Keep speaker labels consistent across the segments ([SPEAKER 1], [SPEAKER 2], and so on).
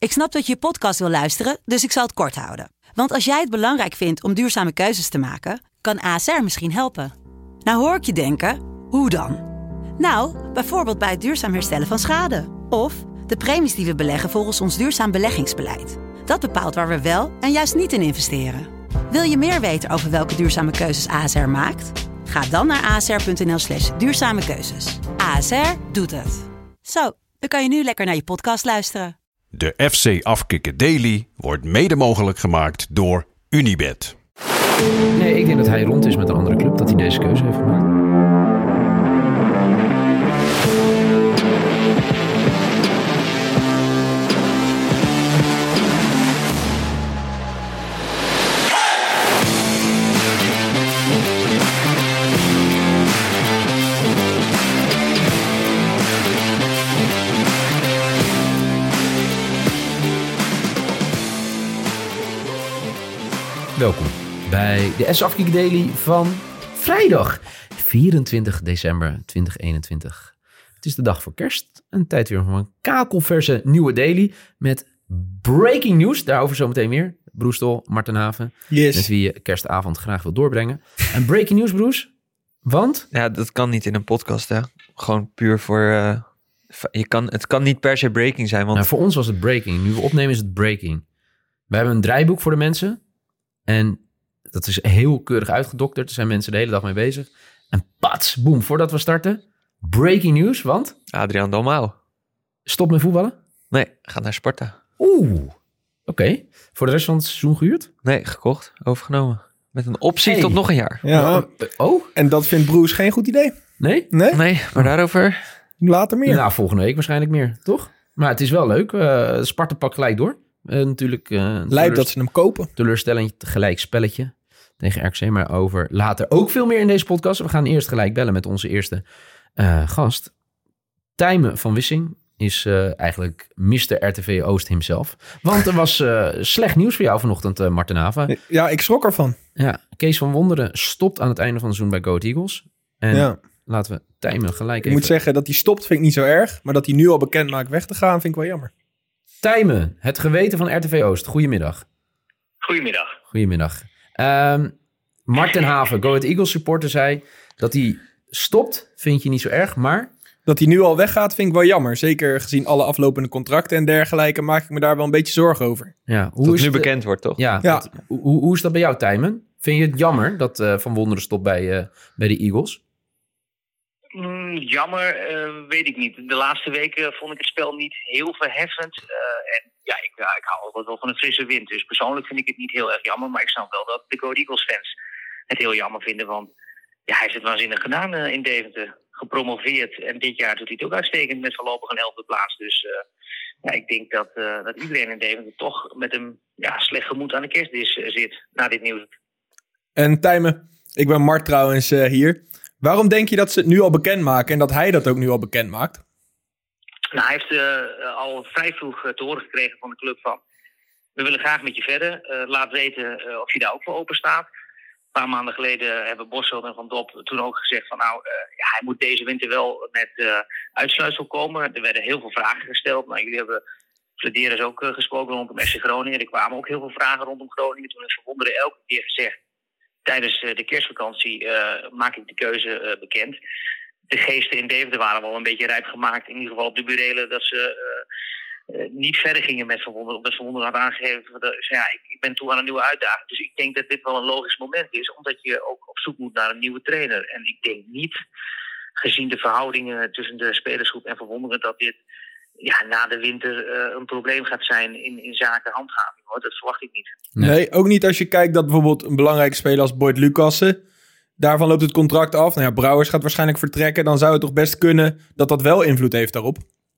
[SPEAKER 1] Ik snap dat je podcast wil luisteren, dus ik zal het kort houden. Want als jij het belangrijk vindt om duurzame keuzes te maken, kan ASR misschien helpen. Nou hoor ik je denken, hoe dan? Nou, bijvoorbeeld bij het duurzaam herstellen van schade. Of de premies die we beleggen volgens ons duurzaam beleggingsbeleid. Dat bepaalt waar we wel en juist niet in investeren. Wil je meer weten over welke duurzame keuzes ASR maakt? Ga dan naar asr.nl/duurzame keuzes. ASR doet het. Zo, dan kan je nu lekker naar je podcast luisteren.
[SPEAKER 2] De FC Afkikken Daily wordt mede mogelijk gemaakt door Unibet.
[SPEAKER 3] Nee, ik denk dat hij rond is met een andere club, dat hij deze keuze heeft gemaakt. Welkom bij de FC Afkikken Daily van vrijdag 24 december 2021. Het is de dag voor kerst. Een tijd weer van een kakelverse nieuwe daily met breaking news. Daarover zometeen meer. Broestol, Marten Haven.
[SPEAKER 4] Yes.
[SPEAKER 3] Met wie je kerstavond graag wil doorbrengen. En breaking news, Broes? Want?
[SPEAKER 5] Ja, dat kan niet in een podcast, hè. Gewoon puur voor... het kan niet per se breaking zijn, want...
[SPEAKER 3] Nou, voor ons was het breaking. Nu we opnemen is het breaking. We hebben een draaiboek voor de mensen. En dat is heel keurig uitgedokterd. Er zijn mensen de hele dag mee bezig. En pats, boem, voordat we starten. Breaking news, want...
[SPEAKER 5] Adriaan Dalmau.
[SPEAKER 3] Stop met voetballen?
[SPEAKER 5] Nee, gaat naar Sparta.
[SPEAKER 3] Oké. Voor de rest van het seizoen gehuurd?
[SPEAKER 5] Nee, gekocht, overgenomen. Met een optie tot nog een jaar.
[SPEAKER 4] Ja. En dat vindt Broes geen goed idee?
[SPEAKER 3] Nee?
[SPEAKER 5] Nee, maar daarover...
[SPEAKER 4] Later meer.
[SPEAKER 3] Nou, volgende week waarschijnlijk meer, toch? Maar het is wel leuk. Sparta pakt gelijk door. Natuurlijk...
[SPEAKER 4] Lijkt dat ze hem kopen.
[SPEAKER 3] Teleurstelling, gelijk spelletje tegen RKC. Maar over later ook veel meer in deze podcast. We gaan eerst gelijk bellen met onze eerste gast. Tijmen van Wissing is eigenlijk Mr. RTV Oost himself. Want er was slecht nieuws voor jou vanochtend, Marten Haven.
[SPEAKER 4] Ja, ik schrok ervan.
[SPEAKER 3] Ja, Kees van Wonderen stopt aan het einde van het seizoen bij Go Ahead Eagles. En laten we Tijmen gelijk
[SPEAKER 4] Ik
[SPEAKER 3] even...
[SPEAKER 4] moet zeggen dat hij stopt vind ik niet zo erg. Maar dat hij nu al bekend maakt weg te gaan vind ik wel jammer.
[SPEAKER 3] Tijmen, het geweten van RTV Oost. Goedemiddag.
[SPEAKER 6] Goedemiddag.
[SPEAKER 3] Marten Haven, Go Ahead Eagles supporter, zei dat hij stopt. Vind je niet zo erg, maar...
[SPEAKER 4] Dat hij nu al weggaat vind ik wel jammer. Zeker gezien alle aflopende contracten en dergelijke maak ik me daar wel een beetje zorgen over.
[SPEAKER 3] Ja,
[SPEAKER 5] Hoe is het nu bekend wordt, toch?
[SPEAKER 3] Ja. Hoe is dat bij jou, Tijmen? Vind je het jammer dat Van Wonderen stopt bij de Eagles?
[SPEAKER 6] Jammer, weet ik niet. De laatste weken vond ik het spel niet heel verheffend. Ik hou altijd wel van een frisse wind. Dus persoonlijk vind ik het niet heel erg jammer. Maar ik snap wel dat de Go Ahead Eagles fans het heel jammer vinden. Want hij heeft het waanzinnig gedaan in Deventer. Gepromoveerd. En dit jaar doet hij het ook uitstekend met voorlopig een 11e plaats. Dus ik denk dat iedereen in Deventer toch met een slecht gemoed aan de kerstdis zit na dit nieuws.
[SPEAKER 4] En Tijmen, ik ben Mart trouwens hier. Waarom denk je dat ze het nu al bekendmaken en dat hij dat ook nu al bekend maakt?
[SPEAKER 6] Nou, hij heeft al vrij vroeg te horen gekregen van de club van... We willen graag met je verder. Laat weten of je daar ook voor open staat. Een paar maanden geleden hebben Bosveld en Van Dop toen ook gezegd van... hij moet deze winter wel met uitsluitsel komen. Er werden heel veel vragen gesteld. Nou, jullie hebben Flederis ook gesproken rondom FC Groningen. Er kwamen ook heel veel vragen rondom Groningen. Toen heeft Van Wonderen elke keer gezegd... Tijdens de kerstvakantie maak ik de keuze bekend. De geesten in Deventer waren wel een beetje rijp gemaakt. In ieder geval op de burelen dat ze niet verder gingen met Van Wonderen. Omdat Van Wonderen had aangegeven. Ik ben toe aan een nieuwe uitdaging. Dus ik denk dat dit wel een logisch moment is. Omdat je ook op zoek moet naar een nieuwe trainer. En ik denk niet, gezien de verhoudingen tussen de spelersgroep en Van Wonderen... dat dit na de winter een probleem gaat zijn in zaken handhaving. Hoor. Dat verwacht ik niet.
[SPEAKER 4] Nee, ook niet als je kijkt dat bijvoorbeeld een belangrijke speler als Boyd Lucassen... Daarvan loopt het contract af. Nou ja, Brouwers gaat waarschijnlijk vertrekken. Dan zou het toch best kunnen dat dat wel invloed heeft daarop?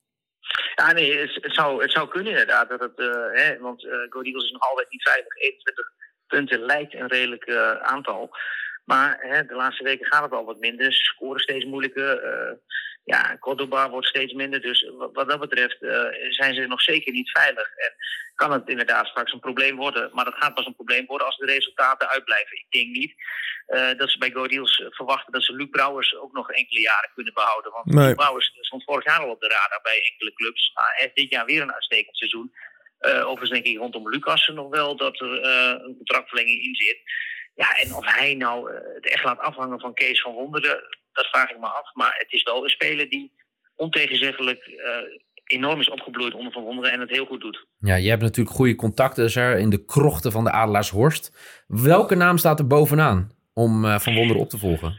[SPEAKER 6] Ja, nee, het zou kunnen inderdaad. Want Go Ahead Eagles is nog altijd niet veilig. 21 punten lijkt een redelijk aantal. Maar de laatste weken gaat het al wat minder. Ze scoren steeds moeilijker. Cordoba wordt steeds minder. Dus wat dat betreft zijn ze nog zeker niet veilig. En kan het inderdaad straks een probleem worden. Maar dat gaat pas een probleem worden als de resultaten uitblijven. Ik denk niet dat ze bij Go Ahead Eagles verwachten dat ze Luc Brouwers ook nog enkele jaren kunnen behouden. Want Luc Brouwers stond vorig jaar al op de radar bij enkele clubs. Hij heeft dit jaar weer een uitstekend seizoen. Overigens denk ik rondom Lucassen nog wel dat er een contractverlenging in zit. Ja, en of hij nou het echt laat afhangen van Kees van Wonderen, dat vraag ik me af. Maar het is wel een speler die ontegenzeggelijk enorm is opgebloeid onder Van Wonderen en het heel goed doet.
[SPEAKER 3] Ja, je hebt natuurlijk goede contacten dus in de krochten van de Adelaarshorst. Welke naam staat er bovenaan om Van Wonderen op te volgen?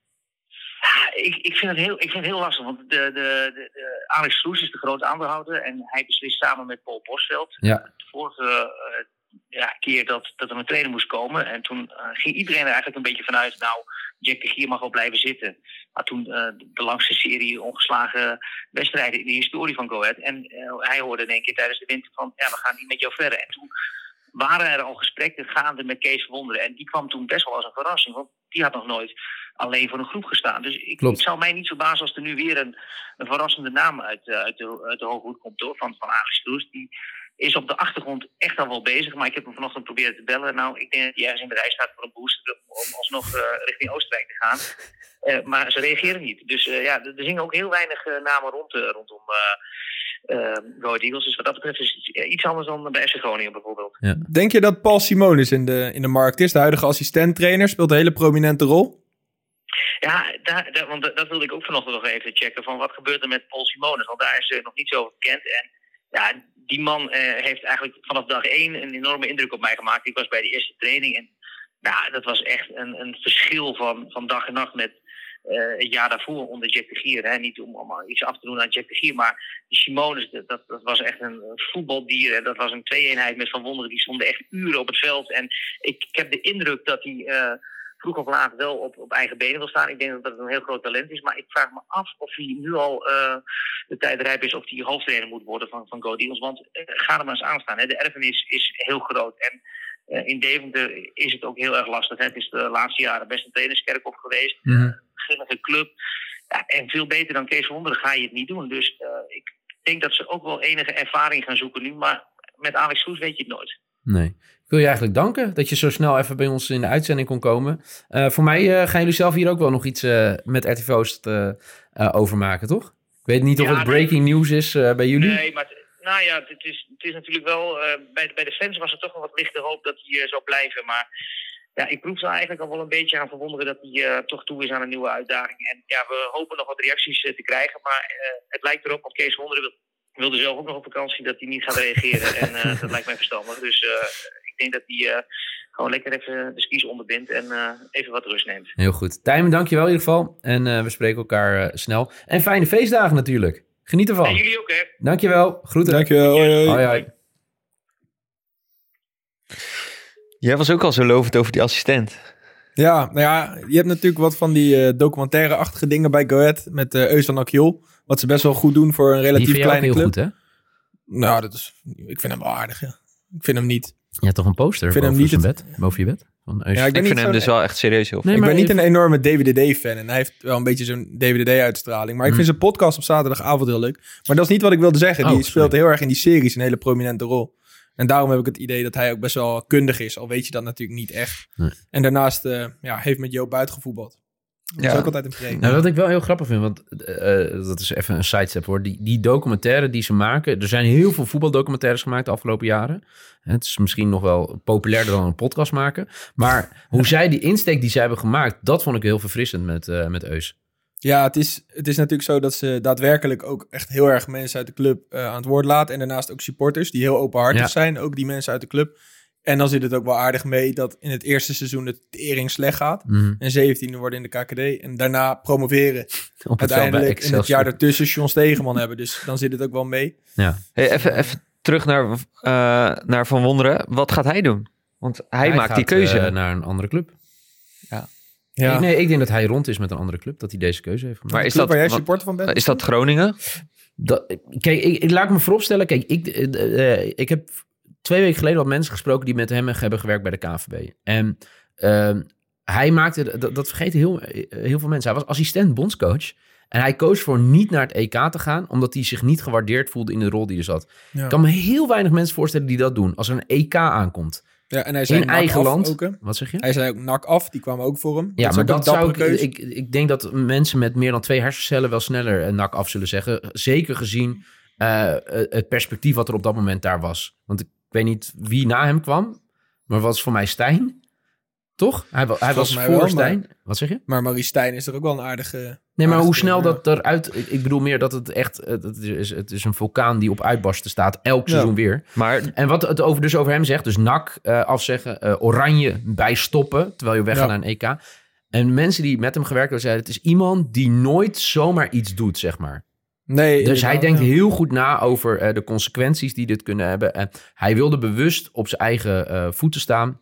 [SPEAKER 6] Ja, ik vind het heel lastig, want de Alex Sloes is de grote aandeelhouder en hij beslist samen met Paul Bosveld.
[SPEAKER 3] Ja.
[SPEAKER 6] De vorige keer dat er een trainer moest komen en toen ging iedereen er eigenlijk een beetje vanuit, nou, Jack de Gier mag wel blijven zitten. Maar toen de langste serie ongeslagen wedstrijden in de historie van Go Ahead. En hij hoorde in één keer tijdens de winter van, ja, we gaan niet met jou verder. En toen waren er al gesprekken gaande met Kees van Wonderen. En die kwam toen best wel als een verrassing, want die had nog nooit alleen voor een groep gestaan. Dus ik zou mij niet verbazen als er nu weer een verrassende naam uit de hoge hoed komt door, van Alex Kroes. Die is op de achtergrond echt al wel bezig, maar ik heb hem vanochtend proberen te bellen. Nou, ik denk dat hij ergens in de rij staat voor een booster om alsnog richting Oostenrijk te gaan. Maar ze reageren niet. Dus er zingen ook heel weinig namen rondom Go Ahead Eagles. Dus wat dat betreft is het iets anders dan bij FC Groningen bijvoorbeeld.
[SPEAKER 3] Ja.
[SPEAKER 4] Denk je dat Paul Simonis in de markt is? De huidige assistent-trainer speelt een hele prominente rol.
[SPEAKER 6] Ja, want dat wilde ik ook vanochtend nog even checken. Van wat gebeurt er met Paul Simonis? Want daar is nog niet zo over bekend. En ja, die man heeft eigenlijk vanaf dag 1 een enorme indruk op mij gemaakt. Ik was bij de eerste training en dat was echt een verschil van dag en nacht met het jaar daarvoor onder Jack de Gier. Hè. Niet om iets af te doen aan Jack de Gier, maar die Simonis, dat was echt een voetbaldier. En dat was een twee-eenheid met Van Wonderen. Die stonden echt uren op het veld. En ik heb de indruk dat hij vroeg of laat wel op eigen benen wil staan. Ik denk dat het een heel groot talent is. Maar ik vraag me af of hij nu al de tijd rijp is of hij hoofdtrainer moet worden van Go Ahead Eagles. Want ga er maar eens aan staan. Hè. De erfenis is heel groot. En in Deventer is het ook heel erg lastig. Hè. Het is de laatste jaren best een trainerskerkhof geweest. Beginnende club. Ja, en veel beter dan Kees van Wonderen ga je het niet doen. Dus ik denk dat ze ook wel enige ervaring gaan zoeken nu. Maar met Alex Kroes weet je het nooit.
[SPEAKER 3] Nee. Ik wil je eigenlijk danken dat je zo snel even bij ons in de uitzending kon komen. Voor mij gaan jullie zelf hier ook wel nog iets met RTV Oost over maken, toch? Ik weet niet of het breaking news is bij jullie.
[SPEAKER 6] Nee, maar het is natuurlijk wel... bij de fans was er toch wel wat lichte hoop dat hij zou blijven. Maar ja, ik proef er eigenlijk al wel een beetje aan verwonderen dat hij toch toe is aan een nieuwe uitdaging. En ja, we hopen nog wat reacties te krijgen. Maar het lijkt erop, want Kees van Wonderen wilde zelf ook nog op vakantie, dat hij niet gaat reageren. En dat lijkt mij verstandig. Dus ik denk dat hij gewoon lekker even de skis onderbindt en even wat rust neemt.
[SPEAKER 3] Heel goed. Tijmen, dankjewel in ieder geval. En we spreken elkaar snel. En fijne feestdagen natuurlijk. Geniet ervan.
[SPEAKER 6] En jullie ook, hè?
[SPEAKER 3] Dankjewel. Groeten.
[SPEAKER 4] Dankjewel. Hoi.
[SPEAKER 3] Hoi.
[SPEAKER 5] Jij was ook al zo lovend over die assistent.
[SPEAKER 4] Ja, je hebt natuurlijk wat van die documentaire-achtige dingen bij Go Ahead met Özcan Akjol. Wat ze best wel goed doen voor een relatief kleine club.
[SPEAKER 3] Heel goed, hè?
[SPEAKER 4] Nou, ik vind hem wel aardig, ja. Ik vind hem niet.
[SPEAKER 3] Je hebt toch een poster boven je bed?
[SPEAKER 4] Ja,
[SPEAKER 5] ik vind hem dus wel echt serieus heel
[SPEAKER 4] ik ben niet een enorme DWDD-fan. En hij heeft wel een beetje zo'n DWDD-uitstraling. Maar ik vind zijn podcast op zaterdagavond heel leuk. Maar dat is niet wat ik wilde zeggen. Die speelt heel erg in die series een hele prominente rol. En daarom heb ik het idee dat hij ook best wel kundig is. Al weet je dat natuurlijk niet echt. Nee. En daarnaast heeft met Joop Buit gevoetbald. Dat is ook altijd een premie.
[SPEAKER 3] Nou, wat ik wel heel grappig vind, want dat is even een sidestep hoor. Die documentaire die ze maken, er zijn heel veel voetbaldocumentaires gemaakt de afgelopen jaren. Het is misschien nog wel populairder dan een podcast maken. Maar hoe zij die insteek die zij hebben gemaakt, dat vond ik heel verfrissend met Eus.
[SPEAKER 4] Ja, het is natuurlijk zo dat ze daadwerkelijk ook echt heel erg mensen uit de club aan het woord laten. En daarnaast ook supporters die heel openhartig zijn. Ook die mensen uit de club. En dan zit het ook wel aardig mee dat in het eerste seizoen de tering slecht gaat. En 17e worden in de KKD. En daarna promoveren. Uiteindelijk in het jaar ertussen John Stegeman hebben. Dus dan zit het ook wel mee.
[SPEAKER 3] Ja.
[SPEAKER 5] Hey, even terug naar Van Wonderen. Wat gaat hij doen? Want hij maakt die keuze.
[SPEAKER 3] Naar een andere club.
[SPEAKER 4] Ja.
[SPEAKER 3] Ik denk dat hij rond is met een andere club. Dat hij deze keuze heeft gemaakt.
[SPEAKER 5] Maar is dat
[SPEAKER 4] waar jij supporter van bent?
[SPEAKER 5] Is dat Groningen?
[SPEAKER 3] Kijk, ik laat me vooropstellen. Kijk, ik heb 2 weken geleden wat mensen gesproken die met hem hebben gewerkt bij de KNVB. En hij maakte, dat vergeten heel veel mensen. Hij was assistent bondscoach. En hij koos voor niet naar het EK te gaan, omdat hij zich niet gewaardeerd voelde in de rol die er zat. Ja. Ik kan me heel weinig mensen voorstellen die dat doen. Als er een EK aankomt.
[SPEAKER 4] Ja, en hij zei
[SPEAKER 3] in eigen land.
[SPEAKER 4] Ook,
[SPEAKER 3] wat zeg je?
[SPEAKER 4] Hij zei ook NAC af, die kwamen ook voor hem.
[SPEAKER 3] Ja, maar dat zou ik denk dat mensen met meer dan 2 hersencellen wel sneller NAC af zullen zeggen. Zeker gezien het perspectief wat er op dat moment daar was. Want ik weet niet wie na hem kwam, maar was voor mij Stijn. Toch? Hij was
[SPEAKER 4] mij
[SPEAKER 3] voor
[SPEAKER 4] wel,
[SPEAKER 3] Stijn. Wat zeg je?
[SPEAKER 4] Maar Maurice Stijn is er ook wel een aardige...
[SPEAKER 3] Nee, maar hoe
[SPEAKER 4] aardige
[SPEAKER 3] snel
[SPEAKER 4] trainer,
[SPEAKER 3] dat eruit... Ik bedoel meer dat het echt... Het is een vulkaan die op uitbarsten staat. Elk seizoen weer.
[SPEAKER 5] Maar
[SPEAKER 3] En wat het over hem zegt, dus NAC afzeggen, Oranje bijstoppen, terwijl je weggaat naar een EK. En mensen die met hem gewerkt hebben, zeiden, het is iemand die nooit zomaar iets doet, zeg maar.
[SPEAKER 4] Nee,
[SPEAKER 3] Dus hij
[SPEAKER 4] inderdaad,
[SPEAKER 3] denkt heel goed na over de consequenties die dit kunnen hebben. En hij wilde bewust op zijn eigen voeten staan.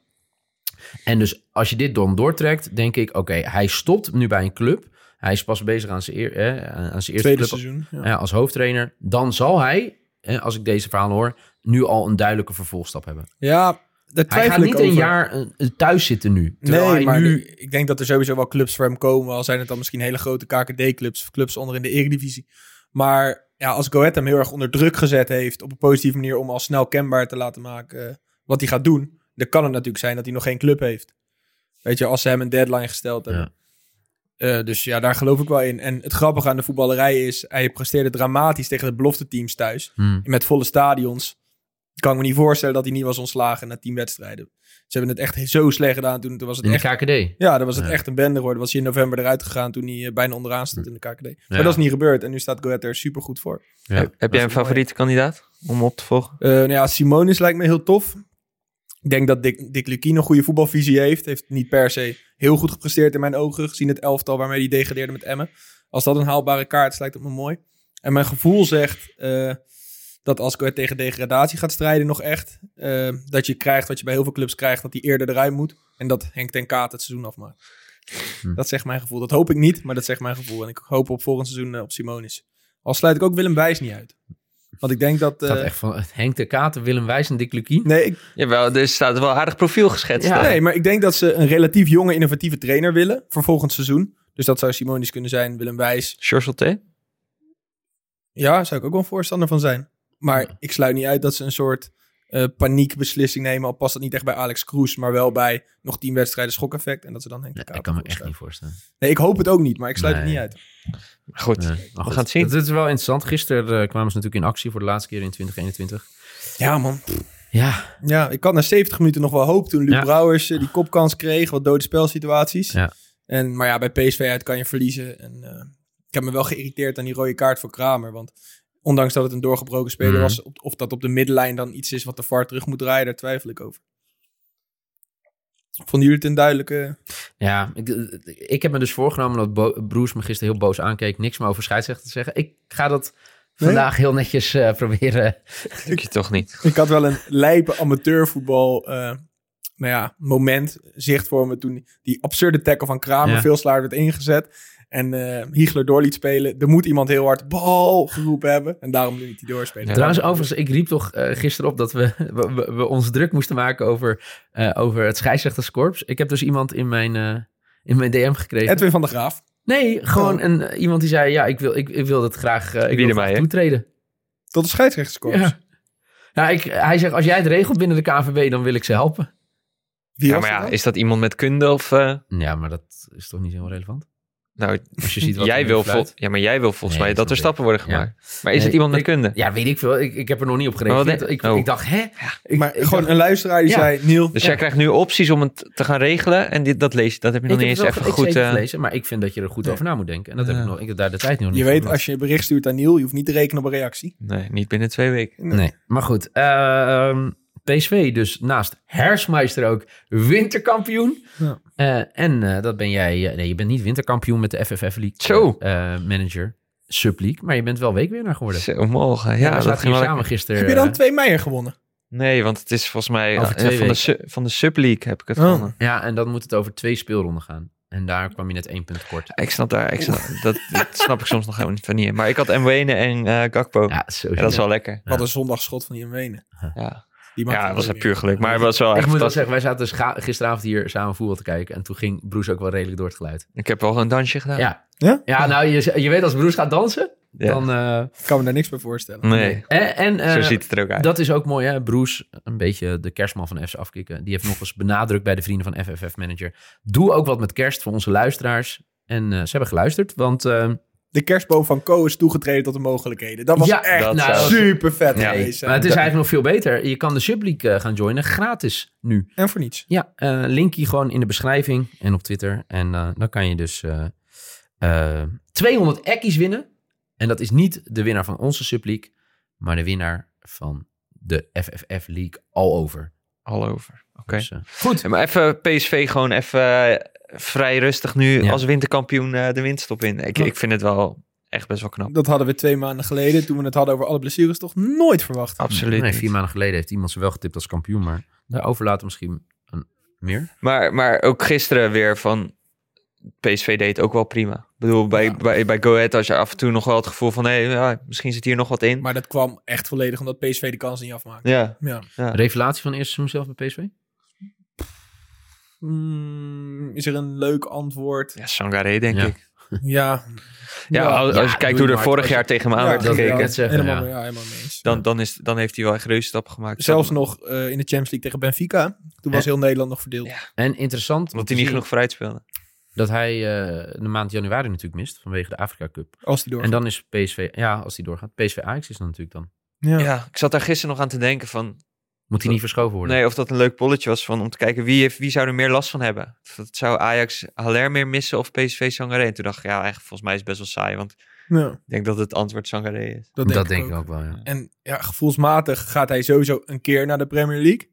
[SPEAKER 3] En dus als je dit dan doortrekt, denk ik, oké, hij stopt nu bij een club. Hij is pas bezig aan zijn eerste
[SPEAKER 4] tweede
[SPEAKER 3] club
[SPEAKER 4] seizoen. Ja.
[SPEAKER 3] als hoofdtrainer. Dan zal hij, als ik deze verhaal hoor, nu al een duidelijke vervolgstap hebben.
[SPEAKER 4] Ja, daar
[SPEAKER 3] Hij
[SPEAKER 4] twijfel
[SPEAKER 3] gaat
[SPEAKER 4] ik
[SPEAKER 3] niet
[SPEAKER 4] over.
[SPEAKER 3] een jaar thuis zitten nu. Terwijl
[SPEAKER 4] Nee,
[SPEAKER 3] hij
[SPEAKER 4] maar
[SPEAKER 3] nu...
[SPEAKER 4] ik denk dat er sowieso wel clubs voor hem komen. Al zijn het dan misschien hele grote KKD-clubs of clubs onder in de Eredivisie. Maar ja, als Go Ahead hem heel erg onder druk gezet heeft op een positieve manier om al snel kenbaar te laten maken wat hij gaat doen, dan kan het natuurlijk zijn dat hij nog geen club heeft. Weet je, als ze hem een deadline gesteld hebben. Dus ja, daar geloof ik wel in. En het grappige aan de voetballerij is, hij presteerde dramatisch tegen de belofteteams thuis. Met volle stadions. Ik kan me niet voorstellen dat hij niet was ontslagen na 10 wedstrijden. Ze hebben het echt zo slecht gedaan. Toen was het
[SPEAKER 3] In de
[SPEAKER 4] echt...
[SPEAKER 3] KKD.
[SPEAKER 4] Ja, dan was het echt een bende geworden. Was hij in november eruit gegaan toen hij bijna onderaan stond in de KKD. Maar dat is niet gebeurd. En nu staat Go Ahead er super goed voor.
[SPEAKER 3] Ja.
[SPEAKER 5] heb jij een favoriete kandidaat om op te volgen?
[SPEAKER 4] Nou ja, Simonis lijkt me heel tof. Ik denk dat Dick Lukien een goede voetbalvisie heeft. Heeft niet per se heel goed gepresteerd in mijn ogen. Gezien het elftal waarmee hij degradeerde met Emmen. Als dat een haalbare kaart is, lijkt het me mooi. En mijn gevoel zegt dat als Go Ahead tegen degradatie gaat strijden nog echt. Dat je krijgt wat je bij heel veel clubs krijgt. Dat hij eerder eruit moet. En dat Henk ten Kaat het seizoen afmaakt. Dat zegt mijn gevoel. Dat hoop ik niet, maar dat zegt mijn gevoel. En ik hoop op volgend seizoen op Simonis. Al sluit ik ook Willem Wijs niet uit. Want ik denk dat...
[SPEAKER 3] Het gaat echt van Henk de Katen, Willem Wijs en Dick Lukien.
[SPEAKER 4] Nee,
[SPEAKER 5] Jawel, er staat wel aardig profiel geschetst.
[SPEAKER 3] Ja.
[SPEAKER 5] hè?
[SPEAKER 4] nee, maar ik denk dat ze een relatief jonge, innovatieve trainer willen voor volgend seizoen. Dus dat zou Simonis kunnen zijn, Willem Wijs.
[SPEAKER 5] Sjorselte?
[SPEAKER 4] Ja, zou ik ook wel een voorstander van zijn. Maar ik sluit niet uit dat ze een soort paniekbeslissing nemen. Al past dat niet echt bij Alex Kroes, maar wel bij nog 10 wedstrijden schokeffect. En dat ze dan Henk de Kaat
[SPEAKER 3] Ik kan me
[SPEAKER 4] ervoor
[SPEAKER 3] echt niet
[SPEAKER 4] stellen.
[SPEAKER 3] voorstellen.
[SPEAKER 4] Nee, ik hoop het ook niet, maar ik sluit het
[SPEAKER 3] Nee.
[SPEAKER 4] niet uit.
[SPEAKER 5] Goed,
[SPEAKER 3] Nee, maar
[SPEAKER 5] we gaan het zien.
[SPEAKER 3] Dat is wel interessant. Gisteren kwamen ze natuurlijk in actie voor de laatste keer in 2021.
[SPEAKER 4] Ja, man.
[SPEAKER 3] Ja,
[SPEAKER 4] Ja, ik had na 70 minuten nog wel hoop toen Luc
[SPEAKER 3] Ja.
[SPEAKER 4] Brouwers die kopkans kreeg. Wat dode spelsituaties.
[SPEAKER 3] Ja.
[SPEAKER 4] Maar ja, bij PSV uit kan je verliezen. En ik heb me wel geïrriteerd aan die rode kaart voor Kramer. Want ondanks dat het een doorgebroken speler was, of dat op de middenlijn dan iets is wat de VAR terug moet draaien, daar twijfel ik over. Vonden jullie het een duidelijke...
[SPEAKER 3] ja, ik heb me dus voorgenomen dat Broes me gisteren heel boos aankeek. Niks meer over scheidsrechter te zeggen. Ik ga dat vandaag heel netjes proberen.
[SPEAKER 5] Doe je toch niet.
[SPEAKER 4] Ik had wel een lijpe amateurvoetbal moment, zicht voor me toen die absurde tackle van Kramer veel slaar werd ingezet. En Hiegler door liet spelen. Er moet iemand heel hard bal geroepen hebben. En daarom liet hij doorspelen.
[SPEAKER 5] Ja.
[SPEAKER 3] Trouwens, overigens, ik riep toch gisteren op dat we ons druk moesten maken over het scheidsrechterskorps. Ik heb dus iemand in mijn DM gekregen.
[SPEAKER 4] Edwin van der Graaf.
[SPEAKER 3] Nee, gewoon iemand die zei, ja, ik wil dat graag toetreden.
[SPEAKER 4] Tot de scheidsrechterskorps.
[SPEAKER 3] Ja. Nou, hij zegt, als jij het regelt binnen de KNVB, dan wil ik ze helpen.
[SPEAKER 4] Wie
[SPEAKER 5] Ja,
[SPEAKER 4] was
[SPEAKER 5] maar
[SPEAKER 4] dat
[SPEAKER 5] ja,
[SPEAKER 4] dan?
[SPEAKER 5] is dat iemand met kunde of...
[SPEAKER 3] Ja, maar dat is toch niet heel relevant?
[SPEAKER 5] Nou,
[SPEAKER 3] Als je ziet wat
[SPEAKER 5] jij
[SPEAKER 3] er
[SPEAKER 5] wil,
[SPEAKER 3] fluit.
[SPEAKER 5] ja, maar jij wil volgens
[SPEAKER 3] Nee,
[SPEAKER 5] mij dat er
[SPEAKER 3] snap ik.
[SPEAKER 5] stappen worden
[SPEAKER 3] Ja.
[SPEAKER 5] gemaakt. Maar is het iemand met kunde?
[SPEAKER 3] Ja, weet ik veel. Ik heb er nog niet op
[SPEAKER 5] Maar wat
[SPEAKER 3] gereageerd.
[SPEAKER 5] denk-
[SPEAKER 3] Ik dacht, hè?
[SPEAKER 4] Maar gewoon een luisteraar die
[SPEAKER 3] Ja.
[SPEAKER 4] zei, Niel,
[SPEAKER 5] Dus jij krijgt nu opties om het te gaan regelen en dat lees je. Dat heb je nog niet eens even goed...
[SPEAKER 3] gelezen, maar ik vind dat je er goed over na moet denken. En dat ik heb daar de tijd nog niet
[SPEAKER 4] je
[SPEAKER 3] voor
[SPEAKER 4] weet
[SPEAKER 3] gehad.
[SPEAKER 4] als je een bericht stuurt aan Niel, je hoeft niet te rekenen op een reactie.
[SPEAKER 5] Nee, niet binnen 2 weken.
[SPEAKER 3] Nee, maar goed. PSV dus naast Hersmeister ook winterkampioen.
[SPEAKER 4] Ja.
[SPEAKER 3] Dat ben jij... nee, je bent niet winterkampioen met de FFF League
[SPEAKER 5] Zo.
[SPEAKER 3] manager. Subleague. Maar je bent wel weekwinnaar geworden.
[SPEAKER 5] Zo morgen. Ja,
[SPEAKER 3] we
[SPEAKER 5] dat
[SPEAKER 3] zaten
[SPEAKER 5] ging
[SPEAKER 3] hier
[SPEAKER 5] wel
[SPEAKER 3] samen gisteren.
[SPEAKER 4] Heb je dan 2 Meijer gewonnen?
[SPEAKER 5] Nee, want het is volgens mij
[SPEAKER 3] Over 2
[SPEAKER 5] van de Sub-League heb ik het
[SPEAKER 4] Oh.
[SPEAKER 5] gewonnen.
[SPEAKER 3] Ja, en dan moet het over 2 speelronden gaan. En daar kwam je net 1 punt tekort.
[SPEAKER 5] Dat snap ik soms nog helemaal niet in. Maar ik had Mwene en Gakpo.
[SPEAKER 3] Ja, zo.
[SPEAKER 5] En dat is wel lekker.
[SPEAKER 4] Wat een zondagschot van die Wenen.
[SPEAKER 5] Ja,
[SPEAKER 4] Die maakt
[SPEAKER 5] ja
[SPEAKER 4] het
[SPEAKER 5] dat was
[SPEAKER 4] nooit
[SPEAKER 5] puur
[SPEAKER 4] meer.
[SPEAKER 5] geluk. Maar het was wel
[SPEAKER 3] Ik
[SPEAKER 5] echt
[SPEAKER 3] moet wel
[SPEAKER 5] fantastisch.
[SPEAKER 3] zeggen, wij zaten dus gisteravond hier samen voetbal te kijken. En toen ging Broes ook wel redelijk door het geluid.
[SPEAKER 5] Ik heb wel een dansje gedaan.
[SPEAKER 3] Ja,
[SPEAKER 4] Ja?
[SPEAKER 3] ja nou, je weet als Broes gaat dansen,
[SPEAKER 5] Ja.
[SPEAKER 3] dan...
[SPEAKER 4] Ik kan me daar niks bij voorstellen.
[SPEAKER 5] Nee,
[SPEAKER 3] En
[SPEAKER 5] zo ziet het er ook uit.
[SPEAKER 3] dat is ook mooi, hè? Broes, een beetje de kerstman van FC Afkikken. Die heeft nog eens benadrukt bij de vrienden van FFF Manager. Doe ook wat met kerst voor onze luisteraars. En ze hebben geluisterd, want
[SPEAKER 4] de kerstboom van Co is toegetreden tot de mogelijkheden. Dat was echt super vet geweest.
[SPEAKER 3] Maar het is eigenlijk nog veel beter. Je kan de Subleague gaan joinen, gratis nu.
[SPEAKER 4] En voor niets.
[SPEAKER 3] Ja, linkje gewoon in de beschrijving en op Twitter. En dan kan je dus 200 ekkies winnen. En dat is niet de winnaar van onze Subleague, maar de winnaar van de FFF League all over.
[SPEAKER 5] All over, oké.
[SPEAKER 3] Dus,
[SPEAKER 5] goed. Ja, maar even PSV gewoon even vrij rustig nu als winterkampioen de winterstop in. Ik vind het wel echt best wel knap.
[SPEAKER 4] Dat hadden we 2 maanden geleden, toen we het hadden over alle blessures, toch nooit verwacht.
[SPEAKER 5] Absoluut
[SPEAKER 3] Nee, 4 maanden geleden heeft iemand ze wel getipt als kampioen, maar daarover later misschien meer.
[SPEAKER 5] Maar ook gisteren weer van PSV deed ook wel prima. Ik bedoel, bij Go Ahead had je af en toe nog wel het gevoel van misschien zit hier nog wat in.
[SPEAKER 4] Maar dat kwam echt volledig omdat PSV de kans niet afmaakte.
[SPEAKER 5] Ja.
[SPEAKER 3] Revelatie van het eerste seizoen zelf bij PSV?
[SPEAKER 4] Is er een leuk antwoord?
[SPEAKER 5] Ja, Sangaré denk ik.
[SPEAKER 4] Ja.
[SPEAKER 5] Als je kijkt hoe er vorig jaar tegen hem aan werd gekeken.
[SPEAKER 4] Helemaal mee eens.
[SPEAKER 5] Dan heeft hij wel echt reuze stappen gemaakt.
[SPEAKER 4] Zelfs nog in de Champions League tegen Benfica. Toen was heel Nederland nog verdeeld.
[SPEAKER 5] Ja.
[SPEAKER 3] En interessant.
[SPEAKER 5] Omdat hij niet genoeg vooruit speelde.
[SPEAKER 3] Dat hij de maand januari natuurlijk mist vanwege de Afrika Cup.
[SPEAKER 4] Als hij doorgaat.
[SPEAKER 3] En dan is PSV, als hij doorgaat. PSV Ajax is dan natuurlijk dan.
[SPEAKER 5] Ja, ik zat daar gisteren nog aan te denken van...
[SPEAKER 3] Moet hij niet verschoven worden?
[SPEAKER 5] Nee, of dat een leuk polletje was om te kijken wie zou er meer last van hebben. Zou Ajax Haller meer missen of PSV Sangaré? En toen dacht ik, eigenlijk volgens mij is het best wel saai. Want ik denk dat het antwoord Sangaré is.
[SPEAKER 3] Dat denk ik ook wel, ja.
[SPEAKER 4] En gevoelsmatig gaat hij sowieso een keer naar de Premier League.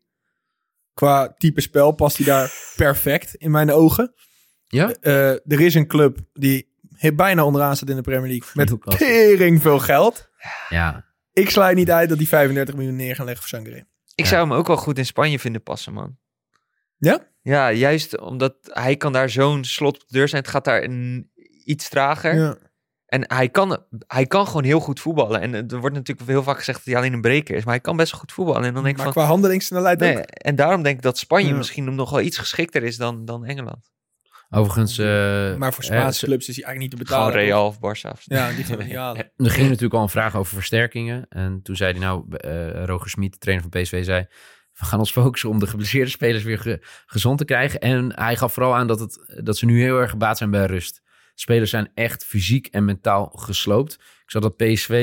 [SPEAKER 4] Qua type spel past hij daar perfect in mijn ogen.
[SPEAKER 3] Ja?
[SPEAKER 4] Er is een club die bijna onderaan staat in de Premier League. Met tering veel geld.
[SPEAKER 3] Ja.
[SPEAKER 4] Ik sluit niet uit dat die 35 miljoen neer gaan leggen voor Sangaré.
[SPEAKER 5] Ik zou hem ook wel goed in Spanje vinden passen, man.
[SPEAKER 4] Ja?
[SPEAKER 5] Ja, juist omdat hij kan daar zo'n slot op de deur zijn. Het gaat daar iets trager. Ja. En hij kan gewoon heel goed voetballen. En er wordt natuurlijk heel vaak gezegd dat hij alleen een breker is. Maar hij kan best wel goed voetballen. En dan denk ik
[SPEAKER 4] qua handelingssnelheid ook.
[SPEAKER 5] En daarom denk ik dat Spanje misschien nog wel iets geschikter is dan Engeland.
[SPEAKER 3] Overigens...
[SPEAKER 4] maar voor Spaanse clubs is hij eigenlijk niet te betalen.
[SPEAKER 5] Gewoon Real of Barça.
[SPEAKER 4] Ja, die gaan we niet halen.
[SPEAKER 3] Er ging natuurlijk al een vraag over versterkingen. En toen zei hij Roger Smit, de trainer van PSV, zei... We gaan ons focussen om de geblesseerde spelers weer gezond te krijgen. En hij gaf vooral aan dat ze nu heel erg gebaat zijn bij rust. Spelers zijn echt fysiek en mentaal gesloopt. Ik zag dat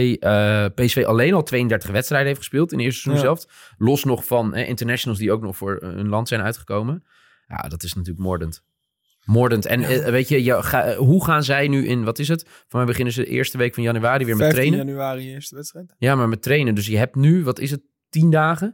[SPEAKER 3] PSV alleen al 32 wedstrijden heeft gespeeld in de eerste seizoen zelf. Los nog van internationals die ook nog voor hun land zijn uitgekomen. Ja, dat is natuurlijk moordend. En weet je, hoe gaan zij nu in, wat is het? Van mij beginnen ze de eerste week van januari weer met trainen.
[SPEAKER 4] 15 januari eerste wedstrijd.
[SPEAKER 3] Ja, maar met trainen. Dus je hebt nu, wat is het, 10 dagen?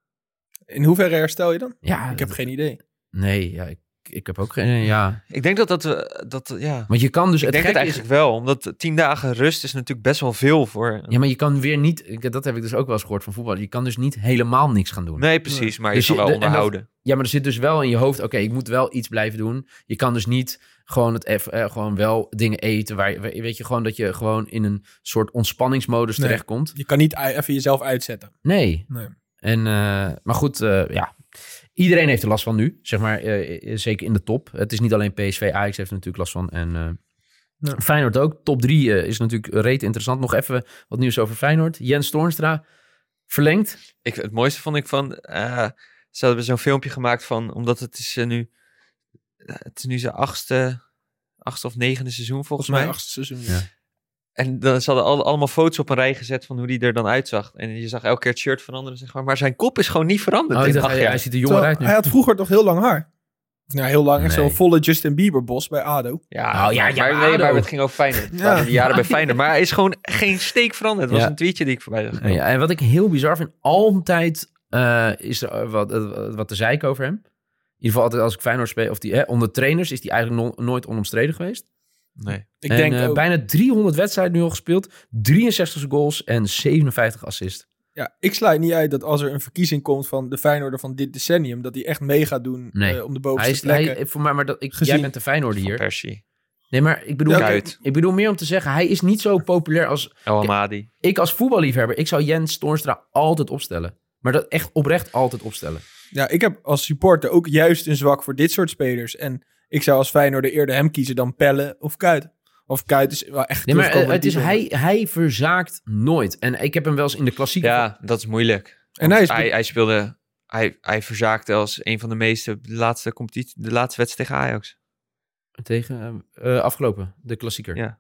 [SPEAKER 4] In hoeverre herstel je dan?
[SPEAKER 3] Ja,
[SPEAKER 4] ik heb geen idee.
[SPEAKER 3] Nee, ja, ik heb ook geen... Ja.
[SPEAKER 5] Ik denk dat
[SPEAKER 3] Want je kan dus...
[SPEAKER 5] Ik denk het eigenlijk wel, omdat 10 dagen rust is natuurlijk best wel veel voor...
[SPEAKER 3] Ja, maar je kan weer niet... Dat heb ik dus ook wel eens gehoord van voetbal. Je kan dus niet helemaal niks gaan doen.
[SPEAKER 5] Nee, precies, maar dus je kan wel onderhouden.
[SPEAKER 3] Ja, maar er zit dus wel in je hoofd... Oké, ik moet wel iets blijven doen. Je kan dus niet gewoon gewoon wel dingen eten... weet je, gewoon dat je gewoon in een soort ontspanningsmodus terechtkomt.
[SPEAKER 4] Je kan niet even jezelf uitzetten.
[SPEAKER 3] Nee. En, maar goed, iedereen heeft er last van nu, zeg maar, zeker in de top. Het is niet alleen PSV, Ajax heeft er natuurlijk last van. En Feyenoord ook. Top 3 is natuurlijk reet interessant. Nog even wat nieuws over Feyenoord. Jens Toornstra verlengd.
[SPEAKER 5] Het mooiste vond ik van, ze hadden zo'n filmpje gemaakt van, omdat het is nu zijn achtste of negende seizoen volgens mij.
[SPEAKER 4] Achtste seizoen, ja.
[SPEAKER 5] En dan ze hadden allemaal foto's op een rij gezet van hoe die er dan uitzag. En je zag elke keer het shirt veranderen, zeg maar. Maar zijn kop is gewoon niet veranderd.
[SPEAKER 3] Ik dacht, hij ziet er jonger uit nu.
[SPEAKER 4] Hij had vroeger toch heel lang haar? Nou, heel lang. Echt zo'n volle Justin Bieber bos bij ADO.
[SPEAKER 5] Ja, maar het ging over Feyenoord. Ja. Die jaren bij Feyenoord. Maar hij is gewoon geen steek veranderd. Het was een tweetje die ik voorbij zag.
[SPEAKER 3] Ja, en wat ik heel bizar vind, altijd is er wat te zeiken over hem. In ieder geval altijd als ik Feyenoord speel, of onder trainers is die eigenlijk nooit onomstreden geweest.
[SPEAKER 5] Nee.
[SPEAKER 3] Ik denk ook... bijna 300 wedstrijden nu al gespeeld. 63 goals en 57 assists.
[SPEAKER 4] Ja, ik sluit niet uit dat als er een verkiezing komt van de Feyenoorder van dit decennium, dat hij echt mee gaat doen om de bovenste plekken.
[SPEAKER 3] Voor mij, maar jij bent de Feyenoorder hier.
[SPEAKER 5] Persie.
[SPEAKER 3] Nee, maar ik bedoel meer om te zeggen, hij is niet zo populair als...
[SPEAKER 5] El Amadi.
[SPEAKER 3] Ik als voetballiefhebber, ik zou Jens Toornstra altijd opstellen. Maar dat echt oprecht altijd opstellen.
[SPEAKER 4] Ja, ik heb als supporter ook juist een zwak voor dit soort spelers. En ik zou als Feyenoorder eerder hem kiezen dan Pelle of Kuyt. Of Kuyt is wel echt...
[SPEAKER 3] Nee, maar het is, hij verzaakt nooit. En ik heb hem wel eens in de klassieke...
[SPEAKER 5] Ja, dat is moeilijk. En hij speelde... Hij verzaakte als een van de meeste de laatste wedstrijd tegen Ajax.
[SPEAKER 3] Tegen afgelopen, de klassieker.
[SPEAKER 5] Ja.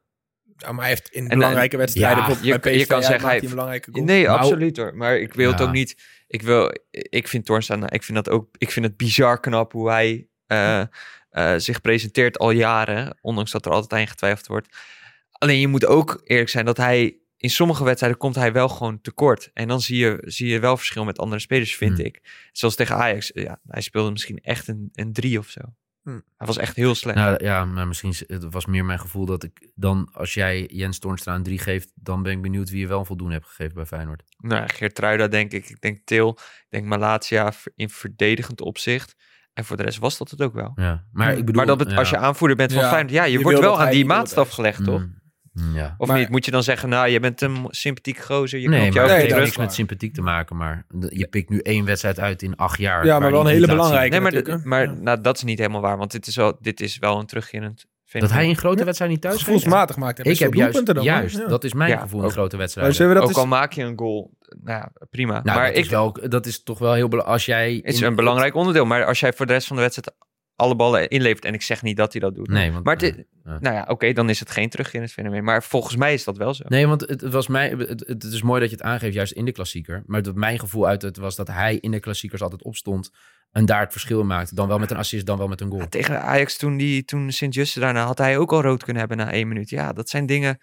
[SPEAKER 4] Ja, maar hij heeft in belangrijke wedstrijden...
[SPEAKER 5] Je kan zeggen, hij
[SPEAKER 4] een belangrijke goal.
[SPEAKER 5] Nee, absoluut hoor. Maar ik wil het ook niet... Ik vind Toornstra... Ik vind het bizar knap hoe hij zich presenteert al jaren. Ondanks dat er altijd aan getwijfeld wordt. Alleen je moet ook eerlijk zijn dat hij... In sommige wedstrijden komt hij wel gewoon tekort. En dan zie je wel verschil met andere spelers, vind ik. Zoals tegen Ajax. Ja, hij speelde misschien echt een 3 of zo. Hij was echt heel slecht.
[SPEAKER 3] Nou, ja, maar misschien het was meer mijn gevoel dat ik dan... Als jij Jens Toornstra een 3 geeft... dan ben ik benieuwd wie je wel voldoende hebt gegeven bij Feyenoord.
[SPEAKER 5] Nou, Geertruida denk ik. Ik denk Til. Ik denk Malatia in verdedigend opzicht. En voor de rest was dat het ook wel.
[SPEAKER 3] Ja, maar ik bedoel...
[SPEAKER 5] Maar als je aanvoerder bent van Feyenoord... Ja, je wordt wel aan die maatstaf gelegd, toch?
[SPEAKER 3] Ja.
[SPEAKER 5] Of niet? Moet je dan zeggen, nou, je bent een sympathiek gozer. Je
[SPEAKER 3] Nee, maar het heeft niks
[SPEAKER 5] terug.
[SPEAKER 3] met sympathiek te maken. Maar je pikt nu 1 wedstrijd uit in 8 jaar.
[SPEAKER 4] Ja, maar wel een hele belangrijke.
[SPEAKER 5] Maar dat is niet helemaal waar. Want dit is wel een terugkerend fenomeen.
[SPEAKER 3] Dat hij in grote wedstrijden niet thuis geeft?
[SPEAKER 4] Gevoelsmatig maakt hij
[SPEAKER 3] Ik heb
[SPEAKER 4] dan.
[SPEAKER 3] dat is mijn gevoel in grote wedstrijden.
[SPEAKER 5] Ook al maak je een goal, nou, prima.
[SPEAKER 3] Nou,
[SPEAKER 5] maar
[SPEAKER 3] dat is toch wel heel belangrijk. Als jij
[SPEAKER 5] het is een belangrijk onderdeel. Maar als jij voor de rest van de wedstrijd alle ballen inlevert. En ik zeg niet dat hij dat doet.
[SPEAKER 3] Nee, want,
[SPEAKER 5] nou ja, oké, dan is het geen terugkerend fenomeen. Maar volgens mij is dat wel zo.
[SPEAKER 3] Nee, want het is mooi dat je het aangeeft, juist in de klassieker. Maar mijn gevoel uit het was dat hij in de klassiekers altijd opstond. En daar het verschil maakte. Dan wel met een assist, dan wel met een goal.
[SPEAKER 5] Ja, tegen Ajax toen Sint-Juste daarna had hij ook al rood kunnen hebben na 1 minuut. Ja, dat zijn dingen...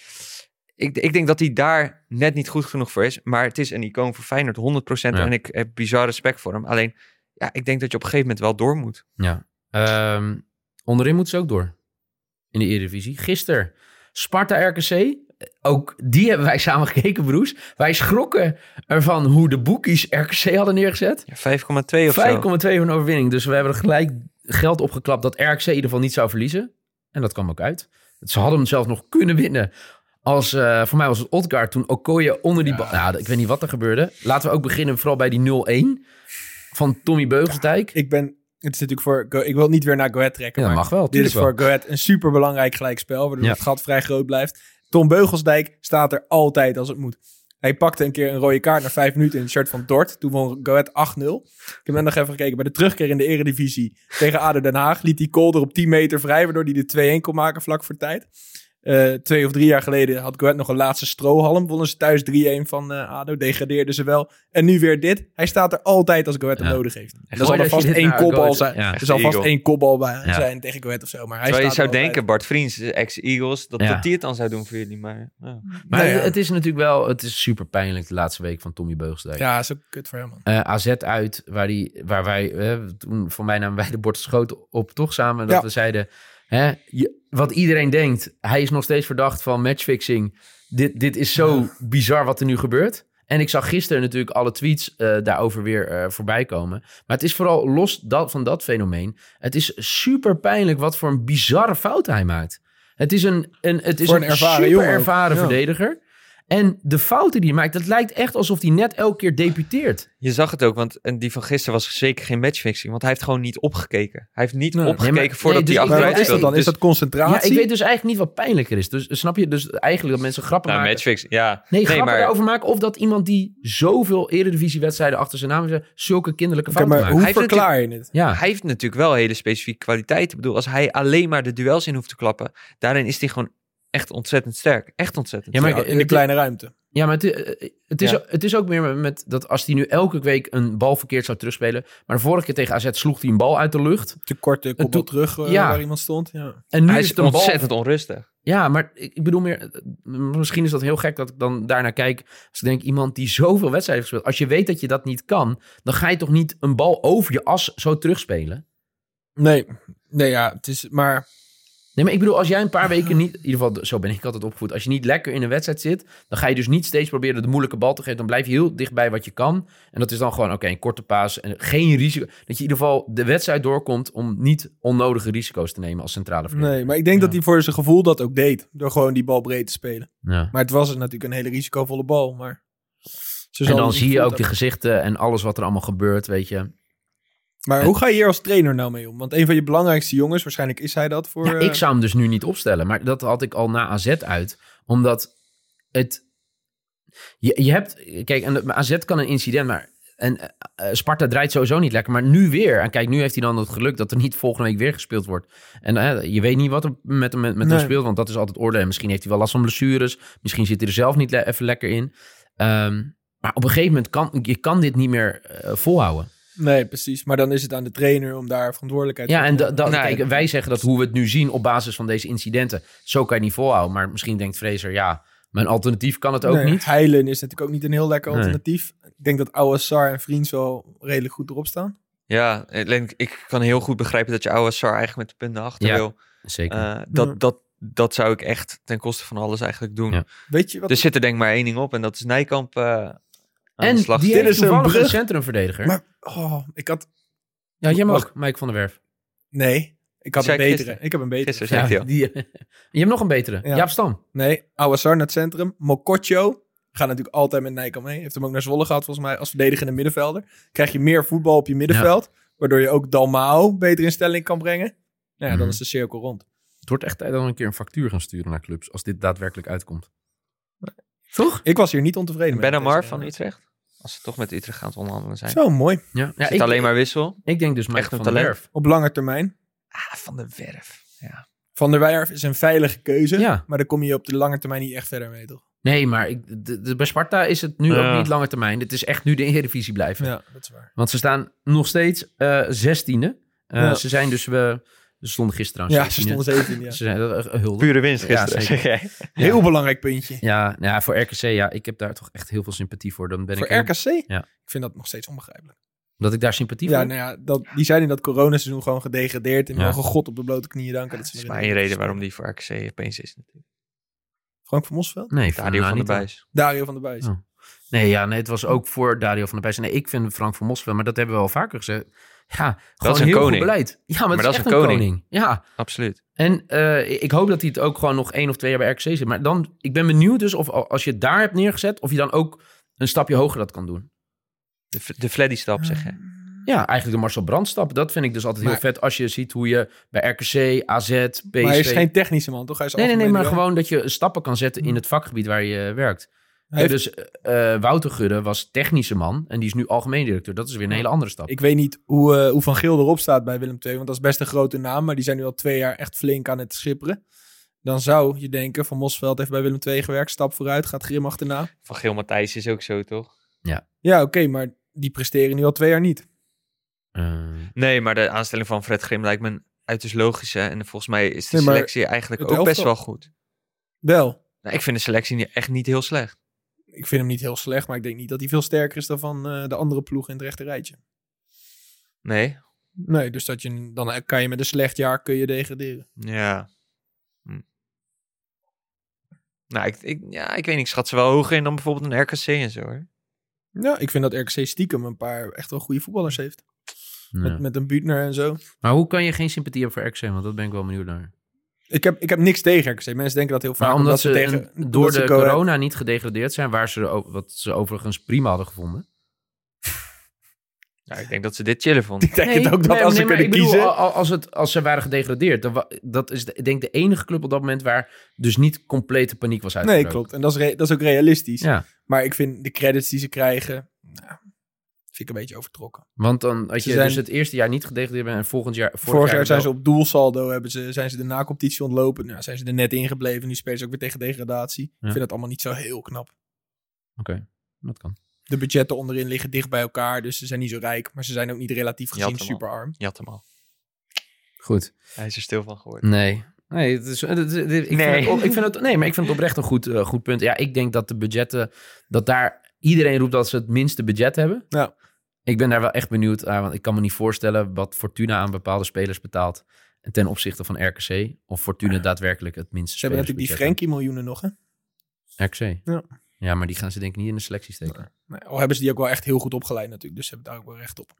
[SPEAKER 5] Ik denk dat hij daar net niet goed genoeg voor is. Maar het is een icoon voor Feyenoord, 100%. En ik heb bizar respect voor hem. Alleen, ja, ik denk dat je op een gegeven moment wel door moet.
[SPEAKER 3] Ja. Onderin moeten ze ook door. In de Eredivisie. Gisteren Sparta-RKC. Ook die hebben wij samen gekeken, Broes. Wij schrokken ervan hoe de boekies RKC hadden neergezet.
[SPEAKER 5] Ja, 5,2 of zo. 5,2
[SPEAKER 3] van een overwinning. Dus we hebben er gelijk geld opgeklapt dat RKC in ieder geval niet zou verliezen. En dat kwam ook uit. Ze hadden hem zelfs nog kunnen winnen. Als, voor mij was het Odgaard toen Okoye onder die bal... Nou, ik weet niet wat er gebeurde. Laten we ook beginnen vooral bij die 0-1 van Tommy Beugelsdijk.
[SPEAKER 4] Het is natuurlijk ik wil niet weer naar Go Ahead trekken.
[SPEAKER 3] Ja,
[SPEAKER 4] maar
[SPEAKER 3] mag wel.
[SPEAKER 4] Dit is voor Go Ahead een super belangrijk gelijkspel. Waardoor het gat vrij groot blijft. Tom Beugelsdijk staat er altijd als het moet. Hij pakte een keer een rode kaart na 5 minuten in het shirt van Dort. Toen won Go Ahead 8-0. Ik heb net nog even gekeken. Bij de terugkeer in de Eredivisie tegen ADO Den Haag liet hij Kolder op 10 meter vrij. Waardoor hij de 2-1 kon maken vlak voor tijd. 2 of 3 jaar geleden had Go Ahead nog een laatste strohalm. Wonnen ze thuis 3-1 van ADO. Degradeerden ze wel. En nu weer dit. Hij staat er altijd als Go Ahead hem nodig heeft. En er zal er vast 1 kopbal zijn. Er zal vast 1 kopbal bij zijn tegen Go Ahead of zo. Maar hij
[SPEAKER 5] je zou denken, Bart Vriends, ex-Eagles, dat hij het dan zou doen voor jullie. Maar
[SPEAKER 3] het is natuurlijk wel... Het is super pijnlijk de laatste week van Tommy Beugelsdijk.
[SPEAKER 4] Ja, is ook kut voor hem, man.
[SPEAKER 3] AZ uit, waar wij... toen voor mij namen wij de bord schoten op toch samen. Dat we zeiden... wat iedereen denkt, hij is nog steeds verdacht van matchfixing. Dit is zo bizar wat er nu gebeurt. En ik zag gisteren natuurlijk alle tweets daarover weer voorbij komen. Maar het is vooral los van dat fenomeen. Het is super pijnlijk wat voor een bizarre fout hij maakt. Het is een super ervaren verdediger. En de fouten die hij maakt, het lijkt echt alsof hij net elke keer debuteert.
[SPEAKER 5] Je zag het ook, want die van gisteren was zeker geen matchfixing. Want hij heeft gewoon niet opgekeken. Hij heeft niet opgekeken voordat hij achteruit
[SPEAKER 4] speelde. Wat is dat dan? Is dat concentratie?
[SPEAKER 3] Ja, ik weet dus eigenlijk niet wat pijnlijker is. Dus snap je? Dus eigenlijk dat mensen grappen maken.
[SPEAKER 5] Matchfixing, ja.
[SPEAKER 3] Grappen erover maken. Of dat iemand die zoveel Eredivisie-wedstrijden achter zijn naam heeft, zulke kinderlijke fouten maakt.
[SPEAKER 4] Hoe verklaar je het?
[SPEAKER 5] Ja. Hij heeft natuurlijk wel hele specifieke kwaliteiten. Ik bedoel, als hij alleen maar de duels in hoeft te klappen, daarin is hij gewoon echt ontzettend sterk. Echt ontzettend sterk.
[SPEAKER 4] In de kleine ruimte.
[SPEAKER 3] Ja, maar het is ook meer met dat als hij nu elke week een bal verkeerd zou terugspelen. Maar de vorige keer tegen AZ sloeg hij een bal uit de lucht.
[SPEAKER 4] Te korte kopbal terug waar iemand stond. Ja.
[SPEAKER 3] En nu
[SPEAKER 5] hij is ontzettend onrustig.
[SPEAKER 3] Ja, maar ik bedoel meer... Misschien is dat heel gek dat ik dan daarnaar kijk. Als ik denk, iemand die zoveel wedstrijden heeft gespeeld. Als je weet dat je dat niet kan, dan ga je toch niet een bal over je as zo terugspelen?
[SPEAKER 4] Nee, ja, het is maar...
[SPEAKER 3] Nee, maar ik bedoel, als jij een paar weken niet... In ieder geval, zo ben ik altijd opgevoed. Als je niet lekker in een wedstrijd zit, dan ga je dus niet steeds proberen de moeilijke bal te geven. Dan blijf je heel dichtbij wat je kan. En dat is dan gewoon, een korte paas en geen risico. Dat je in ieder geval de wedstrijd doorkomt om niet onnodige risico's te nemen als centrale verdediger.
[SPEAKER 4] Nee, maar ik denk dat hij voor zijn gevoel dat ook deed. Door gewoon die bal breed te spelen.
[SPEAKER 3] Ja.
[SPEAKER 4] Maar het was natuurlijk een hele risicovolle bal. Maar
[SPEAKER 3] en dan zie je ook de gezichten en alles wat er allemaal gebeurt, weet je...
[SPEAKER 4] Maar hoe ga je hier als trainer nou mee om? Want een van je belangrijkste jongens, waarschijnlijk is hij dat voor...
[SPEAKER 3] Ja, ik zou hem dus nu niet opstellen. Maar dat had ik al na AZ uit. Omdat het... Je hebt... Kijk, en AZ kan een incident, maar Sparta draait sowieso niet lekker, maar nu weer. En kijk, nu heeft hij dan het geluk dat er niet volgende week weer gespeeld wordt. En je weet niet wat er met hem speelt, want dat is altijd orde. En misschien heeft hij wel last van blessures. Misschien zit hij er zelf niet even lekker in. Maar op een gegeven moment kan dit niet meer volhouden.
[SPEAKER 4] Nee, precies. Maar dan is het aan de trainer om daar verantwoordelijkheid voor te nemen.
[SPEAKER 3] Kijk, wij zeggen dat hoe we het nu zien op basis van deze incidenten, zo kan je niet volhouden. Maar misschien denkt Fraser, mijn alternatief kan het ook niet.
[SPEAKER 4] Heilen is natuurlijk ook niet een heel lekker alternatief. Ik denk dat Ouassar en Vriends wel redelijk goed erop staan.
[SPEAKER 5] Ja, ik kan heel goed begrijpen dat je Ouassar eigenlijk met de punten achter wil.
[SPEAKER 3] Zeker.
[SPEAKER 5] Dat zou ik echt ten koste van alles eigenlijk doen.
[SPEAKER 3] Ja.
[SPEAKER 4] Weet je wat?
[SPEAKER 5] Er zit er denk ik maar één ding op en dat is Nijkamp aan
[SPEAKER 3] en
[SPEAKER 5] de slag.
[SPEAKER 3] Die heeft toevallig een centrumverdediger.
[SPEAKER 4] Maar, ik had...
[SPEAKER 3] Ja, jij ook, Mike van der Werf.
[SPEAKER 4] Nee, ik had een betere. Ik heb een betere.
[SPEAKER 3] Je hebt nog een betere.
[SPEAKER 4] Ja.
[SPEAKER 3] Jaap Stam.
[SPEAKER 4] Nee, Ouassar naar het centrum. Mokotjo gaat natuurlijk altijd met Nijkamp mee. Heeft hem ook naar Zwolle gehad volgens mij als verdedigende middenvelder. Krijg je meer voetbal op je middenveld. Waardoor je ook Dalmau beter in stelling kan brengen. Dan is de cirkel rond.
[SPEAKER 3] Het wordt echt tijd dat we een keer een factuur gaan sturen naar clubs. Als dit daadwerkelijk uitkomt. Toch?
[SPEAKER 4] Ik was hier niet ontevreden
[SPEAKER 5] Ben Amar van Utrecht. Als ze toch met Utrecht gaan onderhandelen zijn.
[SPEAKER 4] Zo, mooi.
[SPEAKER 5] Ja, ik alleen maar wissel.
[SPEAKER 3] Ik denk dus Mike van der Werf.
[SPEAKER 4] Op lange termijn.
[SPEAKER 5] Van der Werf. Ja.
[SPEAKER 4] Van der Werf is een veilige keuze.
[SPEAKER 3] Ja.
[SPEAKER 4] Maar daar kom je op de lange termijn niet echt verder mee, toch?
[SPEAKER 3] Nee, maar bij Sparta is het nu ook niet lange termijn. Het is echt nu de Eredivisie blijven.
[SPEAKER 4] Ja, dat is waar.
[SPEAKER 3] Want ze staan nog steeds 16e. Ze zijn dus... Ze stonden gisteren aan 17e.
[SPEAKER 4] Ja, ze stonden 17e. Ja.
[SPEAKER 3] Ze zijn
[SPEAKER 5] pure winst gisteren.
[SPEAKER 3] Ja,
[SPEAKER 4] heel belangrijk puntje.
[SPEAKER 3] Ja, voor RKC, ik heb daar toch echt heel veel sympathie voor. Dan ben
[SPEAKER 4] voor
[SPEAKER 3] ik
[SPEAKER 4] RKC?
[SPEAKER 3] Ja.
[SPEAKER 4] Ik vind dat nog steeds onbegrijpelijk.
[SPEAKER 3] Dat ik daar sympathie voor?
[SPEAKER 4] Die zijn in dat coronaseizoen gewoon gedegradeerd. En mogen God op de blote knieën danken. Dat
[SPEAKER 5] is maar één reden waarom die voor RKC opeens is natuurlijk.
[SPEAKER 4] Frank van Mosveld?
[SPEAKER 3] Nee,
[SPEAKER 5] Dario van der Buijs.
[SPEAKER 4] Dario van der Buijs.
[SPEAKER 3] Oh. Nee, het was ook voor Dario van der Buijs. Nee, ik vind Frank van Mosveld, maar dat hebben we al vaker gezegd. Ja,
[SPEAKER 5] dat is
[SPEAKER 3] een
[SPEAKER 5] heel
[SPEAKER 3] goed beleid. Ja, maar dat is echt een koning. Ja,
[SPEAKER 5] absoluut.
[SPEAKER 3] En ik hoop dat hij het ook gewoon nog 1 of 2 jaar bij RKC zit. Maar dan, ik ben benieuwd dus of als je het daar hebt neergezet, of je dan ook een stapje hoger dat kan doen.
[SPEAKER 5] De Fleddy-stap, zeg je?
[SPEAKER 3] Ja, eigenlijk de Marcel Brand-stap. Dat vind ik dus altijd heel vet als je ziet hoe je bij RKC, AZ, PSV... Maar
[SPEAKER 4] hij is geen technische man, toch? Hij is
[SPEAKER 3] nee, maar gewoon dat je stappen kan zetten in het vakgebied waar je werkt. Dus Wouter Gudde was technische man en die is nu algemeen directeur. Dat is weer een hele andere stap.
[SPEAKER 4] Ik weet niet hoe Van Geel erop staat bij Willem II, want dat is best een grote naam, maar die zijn nu al 2 jaar echt flink aan het schipperen. Dan zou je denken, Van Mosveld heeft bij Willem II gewerkt, stap vooruit, gaat Grim achterna.
[SPEAKER 5] Van Geel Matthijs is ook zo, toch?
[SPEAKER 4] Ja, oké, maar die presteren nu al 2 jaar niet.
[SPEAKER 5] Nee, maar de aanstelling van Fred Grim lijkt me een uiterst logische en volgens mij is de selectie eigenlijk ook best wel goed.
[SPEAKER 4] Wel.
[SPEAKER 5] Nou, ik vind de selectie echt niet heel slecht.
[SPEAKER 4] Ik vind hem niet heel slecht, maar ik denk niet dat hij veel sterker is dan van de andere ploegen in het rechte rijtje.
[SPEAKER 5] Nee?
[SPEAKER 4] Nee, dus dan kan je met een slecht jaar kun je degraderen.
[SPEAKER 5] Ja. Nou, ik weet niet. Ik schat ze wel hoger in dan bijvoorbeeld een RKC en zo, hoor.
[SPEAKER 4] Ja, ik vind dat RKC stiekem een paar echt wel goede voetballers heeft. Ja. Met een Buutner en zo.
[SPEAKER 3] Maar hoe kan je geen sympathie hebben voor RKC? Want dat ben ik wel benieuwd naar.
[SPEAKER 4] Ik heb niks tegen RKC. Mensen denken dat heel vaak.
[SPEAKER 3] Maar omdat ze door de corona niet gedegradeerd zijn, wat ze overigens prima hadden gevonden.
[SPEAKER 5] Ja, ik denk dat ze dit chillen vonden.
[SPEAKER 4] Ik denk het ook dat als ze kunnen kiezen.
[SPEAKER 3] Als ze waren gedegradeerd, dat is denk ik de enige club op dat moment waar dus niet complete paniek was uitgebroken.
[SPEAKER 4] Nee, klopt. En dat is ook realistisch.
[SPEAKER 3] Ja.
[SPEAKER 4] Maar ik vind de credits die ze krijgen, vind ik een beetje overtrokken.
[SPEAKER 3] Want dan als je dus het eerste jaar niet gedegradeerd bent en vorig jaar
[SPEAKER 4] zijn ze op doelsaldo, zijn ze de na-competitie ontlopen. Nou, zijn ze er net ingebleven. Nu spelen ze ook weer tegen degradatie. Ik vind dat allemaal niet zo heel knap.
[SPEAKER 3] Oké, dat kan.
[SPEAKER 4] De budgetten onderin liggen dicht bij elkaar, dus ze zijn niet zo rijk. Maar ze zijn ook niet relatief gezien super arm.
[SPEAKER 5] Jat hem al.
[SPEAKER 3] Goed.
[SPEAKER 5] Hij is er stil van geworden.
[SPEAKER 3] Nee, ik vind het oprecht een goed punt. Ja, ik denk dat de budgetten, dat daar iedereen roept dat ze het minste budget hebben.
[SPEAKER 4] Ja.
[SPEAKER 3] Ik ben daar wel echt benieuwd aan, want ik kan me niet voorstellen wat Fortuna aan bepaalde spelers betaalt ten opzichte van RKC. Of Fortuna daadwerkelijk het minste.
[SPEAKER 4] Ze hebben natuurlijk die Frenkie miljoenen nog, hè?
[SPEAKER 3] RKC? Ja, maar die gaan ze denk ik niet in de selectie steken.
[SPEAKER 4] Nee, al hebben ze die ook wel echt heel goed opgeleid natuurlijk. Dus ze hebben daar ook wel recht op.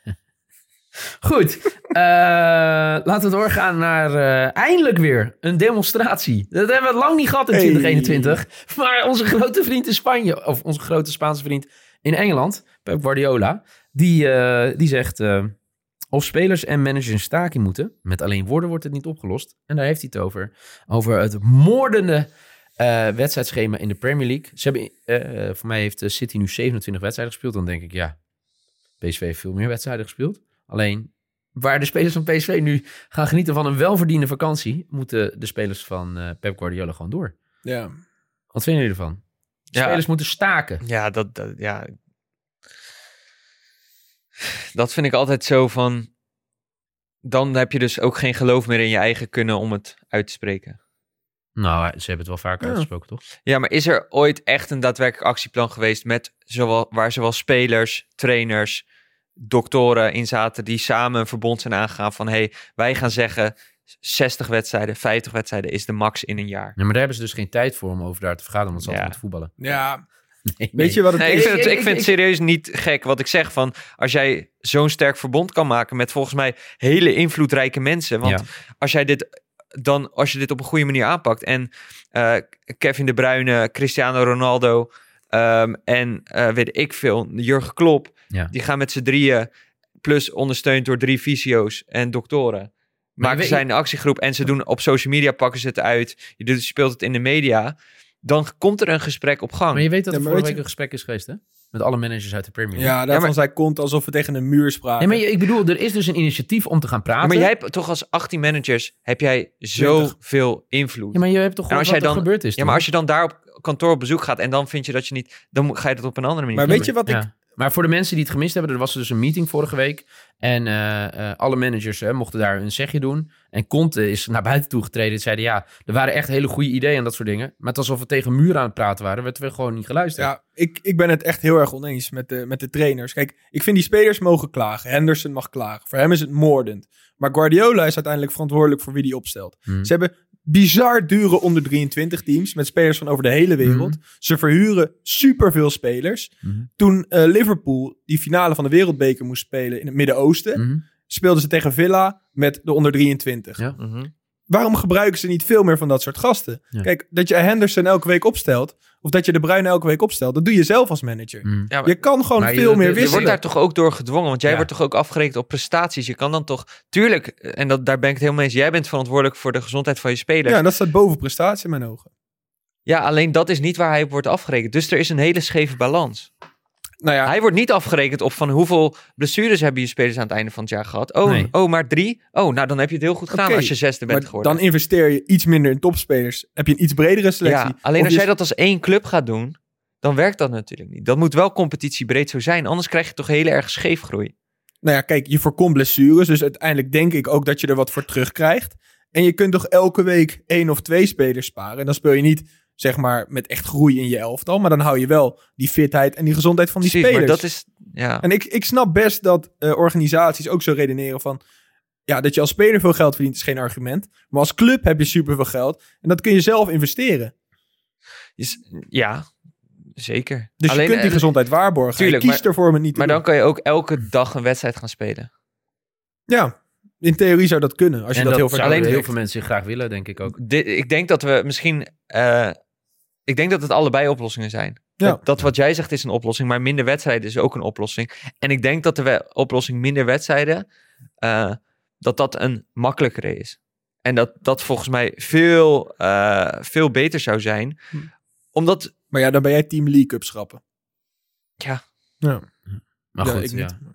[SPEAKER 3] Goed, laten we doorgaan naar eindelijk weer een demonstratie. Dat hebben we lang niet gehad in 2021. Maar onze grote vriend in Spanje, of onze grote Spaanse vriend in Engeland, Pep Guardiola, die zegt, of spelers en managers in staking moeten, met alleen woorden wordt het niet opgelost. En daar heeft hij het over. Over het moordende wedstrijdschema in de Premier League. Ze hebben, voor mij heeft City nu 27 wedstrijden gespeeld. Dan denk ik, ja, PSV heeft veel meer wedstrijden gespeeld. Alleen, waar de spelers van PSV nu gaan genieten van een welverdiende vakantie, moeten de spelers van Pep Guardiola gewoon door.
[SPEAKER 4] Ja.
[SPEAKER 3] Wat vinden jullie ervan? De spelers moeten staken.
[SPEAKER 5] Ja, dat vind ik altijd zo van... Dan heb je dus ook geen geloof meer in je eigen kunnen om het uit te spreken.
[SPEAKER 3] Nou, ze hebben het wel vaker uitgesproken, toch?
[SPEAKER 5] Ja, maar is er ooit echt een daadwerkelijk actieplan geweest waar zowel spelers, trainers, doktoren in zaten die samen een verbond zijn aangegaan van wij gaan zeggen 60 wedstrijden, 50 wedstrijden is de max in een jaar.
[SPEAKER 3] Ja, maar daar hebben ze dus geen tijd voor om over daar te vergaderen, want ze altijd moeten voetballen.
[SPEAKER 4] Ja.
[SPEAKER 3] Nee.
[SPEAKER 4] Weet je wat het is?
[SPEAKER 5] Ik vind het serieus niet gek wat ik zeg van als jij zo'n sterk verbond kan maken met volgens mij hele invloedrijke mensen. Want als je dit op een goede manier aanpakt en Kevin De Bruyne, Cristiano Ronaldo en weet ik veel, Jurgen Klopp, die gaan met z'n drieën plus ondersteund door 3 fysio's en doktoren. Maken zij een actiegroep en ze doen op social media, pakken ze het uit. Je speelt het in de media. Dan komt er een gesprek op gang.
[SPEAKER 3] Maar je weet dat er vorige week een gesprek is geweest, hè? Met alle managers uit de Premier League.
[SPEAKER 4] Ja, daarvan zij komt alsof we tegen een muur spraken.
[SPEAKER 3] Nee, maar ik bedoel, er is dus een initiatief om te gaan praten.
[SPEAKER 5] Maar jij hebt toch als 18 managers, heb jij zoveel invloed.
[SPEAKER 3] Ja, maar je hebt toch gewoon wat er gebeurd is.
[SPEAKER 5] Ja, maar als je dan daar op kantoor op bezoek gaat en dan vind je dat je niet... Dan ga je dat op een andere manier
[SPEAKER 4] doen. Maar weet je wat ik...
[SPEAKER 3] Maar voor de mensen die het gemist hebben, er was dus een meeting vorige week. En alle managers mochten daar een zegje doen. En Conte is naar buiten toe getreden. En zeiden, er waren echt hele goede ideeën en dat soort dingen. Maar het alsof we tegen muren aan het praten waren, werd we gewoon niet geluisterd.
[SPEAKER 4] Ja, ik ben het echt heel erg oneens met de trainers. Kijk, ik vind die spelers mogen klagen. Henderson mag klagen. Voor hem is het moordend. Maar Guardiola is uiteindelijk verantwoordelijk voor wie die opstelt. Ze hebben bizar dure onder 23 teams met spelers van over de hele wereld. Ze verhuren superveel spelers. Toen Liverpool die finale van de Wereldbeker moest spelen in het Midden-Oosten, speelden ze tegen Villa met de onder 23. Ja. Waarom gebruiken ze niet veel meer van dat soort gasten? Ja. Kijk, dat je Henderson elke week opstelt, of dat je De Bruyne elke week opstelt, dat doe je zelf als manager. Ja, je kan gewoon veel meer wisselen.
[SPEAKER 5] Je wordt daar toch ook door gedwongen, want jij wordt toch ook afgerekend op prestaties. Je kan dan toch, tuurlijk, en daar ben ik het helemaal mee eens, jij bent verantwoordelijk voor de gezondheid van je spelers.
[SPEAKER 4] Ja, dat staat boven prestatie in mijn ogen.
[SPEAKER 5] Ja, alleen dat is niet waar hij op wordt afgerekend. Dus er is een hele scheve balans. Nou ja. Hij wordt niet afgerekend op van hoeveel blessures hebben je spelers aan het einde van het jaar gehad. Oh, maar 3? Oh, nou dan heb je het heel goed gedaan als je 6e bent geworden.
[SPEAKER 4] Dan investeer je iets minder in topspelers. Heb je een iets bredere selectie.
[SPEAKER 5] Ja, alleen als jij dat als 1 club gaat doen, dan werkt dat natuurlijk niet. Dat moet wel competitiebreed zo zijn. Anders krijg je toch heel erg scheefgroei.
[SPEAKER 4] Nou ja, kijk, je voorkomt blessures. Dus uiteindelijk denk ik ook dat je er wat voor terugkrijgt. En je kunt toch elke week 1 of 2 spelers sparen. En dan speel je niet, zeg maar, met echt groei in je elftal. Maar dan hou je wel die fitheid en die gezondheid van die spelers.
[SPEAKER 5] Maar dat is, ja.
[SPEAKER 4] En ik snap best dat organisaties ook zo redeneren van, ja, dat je als speler veel geld verdient is geen argument. Maar als club heb je superveel geld. En dat kun je zelf investeren.
[SPEAKER 5] Ja, zeker.
[SPEAKER 4] Dus alleen, je kunt die gezondheid waarborgen. Tuurlijk, je kiest ervoor om het niet te
[SPEAKER 5] doen.
[SPEAKER 4] Maar
[SPEAKER 5] dan kan je ook elke dag een wedstrijd gaan spelen.
[SPEAKER 4] Ja, in theorie zou dat kunnen. Als je dat heel veel
[SPEAKER 3] alleen heel veel mensen graag willen, denk ik ook.
[SPEAKER 5] Ik denk dat we misschien... ik denk dat het allebei oplossingen zijn.
[SPEAKER 4] Ja.
[SPEAKER 5] Dat wat jij zegt is een oplossing, maar minder wedstrijden is ook een oplossing. En ik denk dat de oplossing minder wedstrijden, dat een makkelijkere is. En dat volgens mij veel beter zou zijn. Omdat...
[SPEAKER 4] Maar ja, dan ben jij Team League Cup schrappen.
[SPEAKER 5] Ja.
[SPEAKER 3] Maar goed,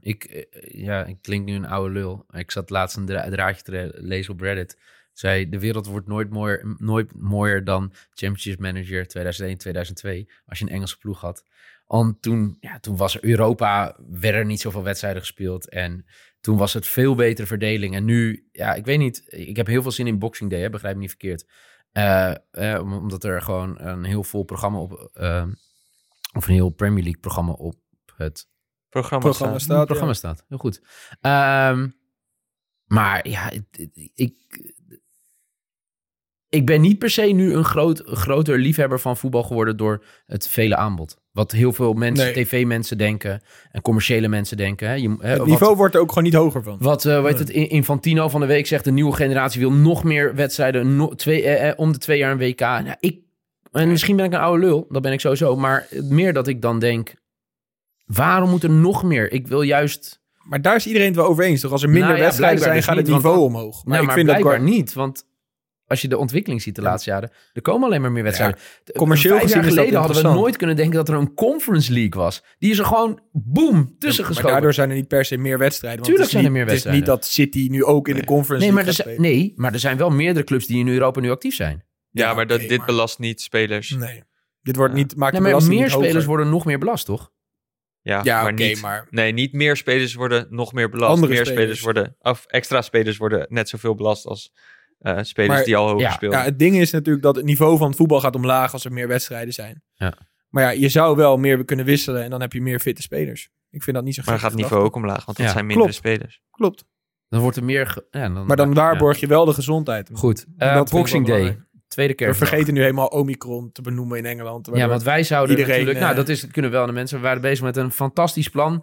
[SPEAKER 3] ik klink nu een oude lul. Ik zat laatst een draadje te lezen op Reddit. Zei, de wereld wordt nooit mooier dan Championship Manager 2001-2002. Als je een Engelse ploeg had. Toen was er Europa, werden er niet zoveel wedstrijden gespeeld. En toen was het veel betere verdeling. En nu, ik weet niet. Ik heb heel veel zin in Boxing Day, begrijp me niet verkeerd. Omdat er gewoon een heel vol programma op... of een heel Premier League programma op het...
[SPEAKER 5] Programma
[SPEAKER 3] staat. Heel goed. Maar ja, ik ben niet per se nu een groter liefhebber van voetbal geworden door het vele aanbod. Wat heel veel mensen, tv-mensen denken en commerciële mensen denken.
[SPEAKER 4] Het niveau wordt er ook gewoon niet hoger van.
[SPEAKER 3] Infantino van de week zegt, de nieuwe generatie wil nog meer wedstrijden, om de 2 jaar een WK. Nou, en misschien ben ik een oude lul, dat ben ik sowieso. Maar meer dat ik dan denk, waarom moet er nog meer? Ik wil juist...
[SPEAKER 4] Maar daar is iedereen het wel over eens, toch? Als er minder wedstrijden zijn, gaat het niveau omhoog.
[SPEAKER 3] Maar ik vind blijkbaar dat niet, want als je de ontwikkeling ziet de laatste jaren, er komen alleen maar meer wedstrijden.
[SPEAKER 4] Commercieel
[SPEAKER 3] 5 jaar
[SPEAKER 4] gezien is dat
[SPEAKER 3] geleden hadden we
[SPEAKER 4] interessant.
[SPEAKER 3] nooit kunnen denken dat er een Conference League was. Die is er gewoon, boom, tussen
[SPEAKER 4] Maar
[SPEAKER 3] geschoven.
[SPEAKER 4] daardoor zijn er niet per se meer wedstrijden. Want
[SPEAKER 3] Tuurlijk
[SPEAKER 4] het is
[SPEAKER 3] zijn er meer
[SPEAKER 4] niet- Het is niet dat City nu ook in de Conference
[SPEAKER 3] Nee,
[SPEAKER 4] League gaat spelen.
[SPEAKER 3] maar er zijn wel meerdere clubs die in Europa nu actief zijn.
[SPEAKER 5] Ja, maar
[SPEAKER 4] oké,
[SPEAKER 5] dit belast niet spelers.
[SPEAKER 4] Nee. Dit wordt niet, maakt
[SPEAKER 3] Nee,
[SPEAKER 4] de
[SPEAKER 3] maar
[SPEAKER 4] belasting
[SPEAKER 3] meer
[SPEAKER 4] niet hoger.
[SPEAKER 3] spelers worden nog meer belast, toch?
[SPEAKER 5] Ja,
[SPEAKER 4] Ja,
[SPEAKER 5] maar
[SPEAKER 4] oké,
[SPEAKER 5] niet.
[SPEAKER 4] maar...
[SPEAKER 5] Nee, niet meer spelers worden nog meer belast.
[SPEAKER 4] Andere
[SPEAKER 5] Meer
[SPEAKER 4] spelers.
[SPEAKER 5] spelers worden, of extra spelers worden net zoveel belast als spelers
[SPEAKER 4] Maar-
[SPEAKER 5] die al hoger
[SPEAKER 3] ja,
[SPEAKER 5] speelden.
[SPEAKER 4] Ja, het ding is natuurlijk dat het niveau van het voetbal gaat omlaag als er meer wedstrijden zijn.
[SPEAKER 3] Ja.
[SPEAKER 4] Maar ja, je zou wel meer kunnen wisselen en dan heb je meer fitte spelers. Ik vind dat niet zo
[SPEAKER 5] maar dan
[SPEAKER 4] gek
[SPEAKER 5] gaat het niveau ook omlaag, want dat
[SPEAKER 3] Ja,
[SPEAKER 5] zijn mindere
[SPEAKER 4] klopt.
[SPEAKER 5] spelers.
[SPEAKER 4] Klopt.
[SPEAKER 3] Dan wordt er meer...
[SPEAKER 4] Maar dan waarborg je wel de gezondheid.
[SPEAKER 3] Goed.
[SPEAKER 4] Dat vind ik
[SPEAKER 3] Boxing
[SPEAKER 4] wel
[SPEAKER 3] Day.
[SPEAKER 4] belangrijk.
[SPEAKER 3] Tweede
[SPEAKER 4] We
[SPEAKER 3] kerstdag.
[SPEAKER 4] vergeten nu helemaal Omicron te benoemen in Engeland.
[SPEAKER 3] Ja,
[SPEAKER 4] waardoor
[SPEAKER 3] want wij zouden
[SPEAKER 4] iedereen,
[SPEAKER 3] natuurlijk... Nou, dat kunnen wel de mensen. We waren bezig met een fantastisch plan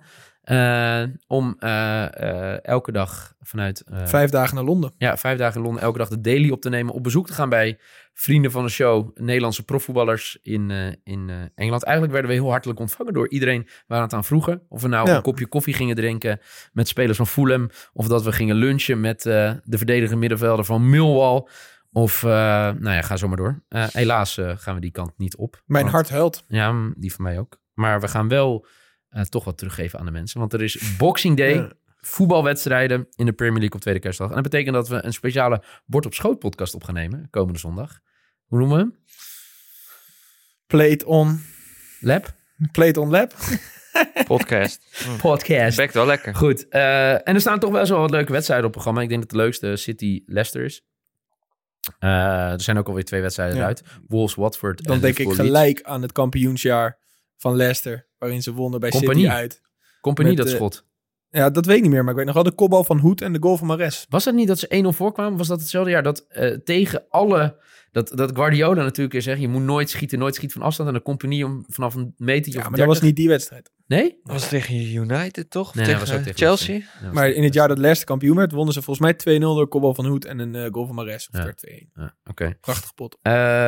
[SPEAKER 3] om elke dag vanuit...
[SPEAKER 4] 5 dagen naar Londen.
[SPEAKER 3] Ja, 5 dagen in Londen, elke dag de daily op te nemen. Op bezoek te gaan bij vrienden van de show, Nederlandse profvoetballers in Engeland. Eigenlijk werden we heel hartelijk ontvangen door iedereen waar het aan vroegen. Of we nou
[SPEAKER 4] Ja.
[SPEAKER 3] een kopje koffie gingen drinken met spelers van Fulham. Of dat we gingen lunchen met de verdedigende middenvelder van Millwall. Of, nou ja, ga zo maar door. Helaas gaan we die kant niet op.
[SPEAKER 4] Mijn
[SPEAKER 3] Want-
[SPEAKER 4] hart huilt.
[SPEAKER 3] Ja, die van mij ook. Maar we gaan wel toch wat teruggeven aan de mensen. Want er is Boxing Day,
[SPEAKER 4] Ja.
[SPEAKER 3] voetbalwedstrijden in de Premier League op tweede kerstdag. En dat betekent dat we een speciale Bord op Schoot podcast op gaan nemen komende zondag. Hoe noemen we hem?
[SPEAKER 4] Plate on lap.
[SPEAKER 5] Podcast.
[SPEAKER 3] Podcast.
[SPEAKER 5] Bekt wel lekker.
[SPEAKER 3] Goed. En er staan toch wel zo wat leuke wedstrijden op het programma. Ik denk dat de leukste City-Leicester is. Er zijn ook alweer 2 wedstrijden
[SPEAKER 4] Ja.
[SPEAKER 3] eruit. Wolves-Watford.
[SPEAKER 4] Dan
[SPEAKER 3] en
[SPEAKER 4] denk ik
[SPEAKER 3] Liverpool
[SPEAKER 4] gelijk aan het kampioensjaar van Leicester. Waarin ze wonnen bij
[SPEAKER 3] Compagnie.
[SPEAKER 4] City uit.
[SPEAKER 3] Leeds. Compagnie
[SPEAKER 4] met,
[SPEAKER 3] dat schot.
[SPEAKER 4] Ja, dat weet ik niet meer. Maar ik weet nog wel de kopbal van Hoed en de goal van Mares.
[SPEAKER 3] Was het niet dat ze 1-0 voorkwamen? Was dat hetzelfde jaar dat tegen alle... Dat Guardiola natuurlijk weer zegt... je moet nooit schieten van afstand... en de Compagnie om vanaf een metertje
[SPEAKER 4] Ja,
[SPEAKER 3] of
[SPEAKER 4] maar dat was
[SPEAKER 3] 30.
[SPEAKER 4] niet die wedstrijd.
[SPEAKER 3] Nee?
[SPEAKER 5] Dat was tegen United, toch? Of
[SPEAKER 3] Nee, dat
[SPEAKER 5] tegen,
[SPEAKER 3] was ook tegen
[SPEAKER 5] Chelsea?
[SPEAKER 3] Ja, dat was
[SPEAKER 4] Maar
[SPEAKER 3] tegen
[SPEAKER 4] in het jaar dat Leicester kampioen werd, wonnen ze volgens mij 2-0 door kopbal van Hoed en een goal van Mares. Of
[SPEAKER 3] Ja.
[SPEAKER 4] werd 2-1.
[SPEAKER 3] Ja, oké.
[SPEAKER 4] Prachtig pot.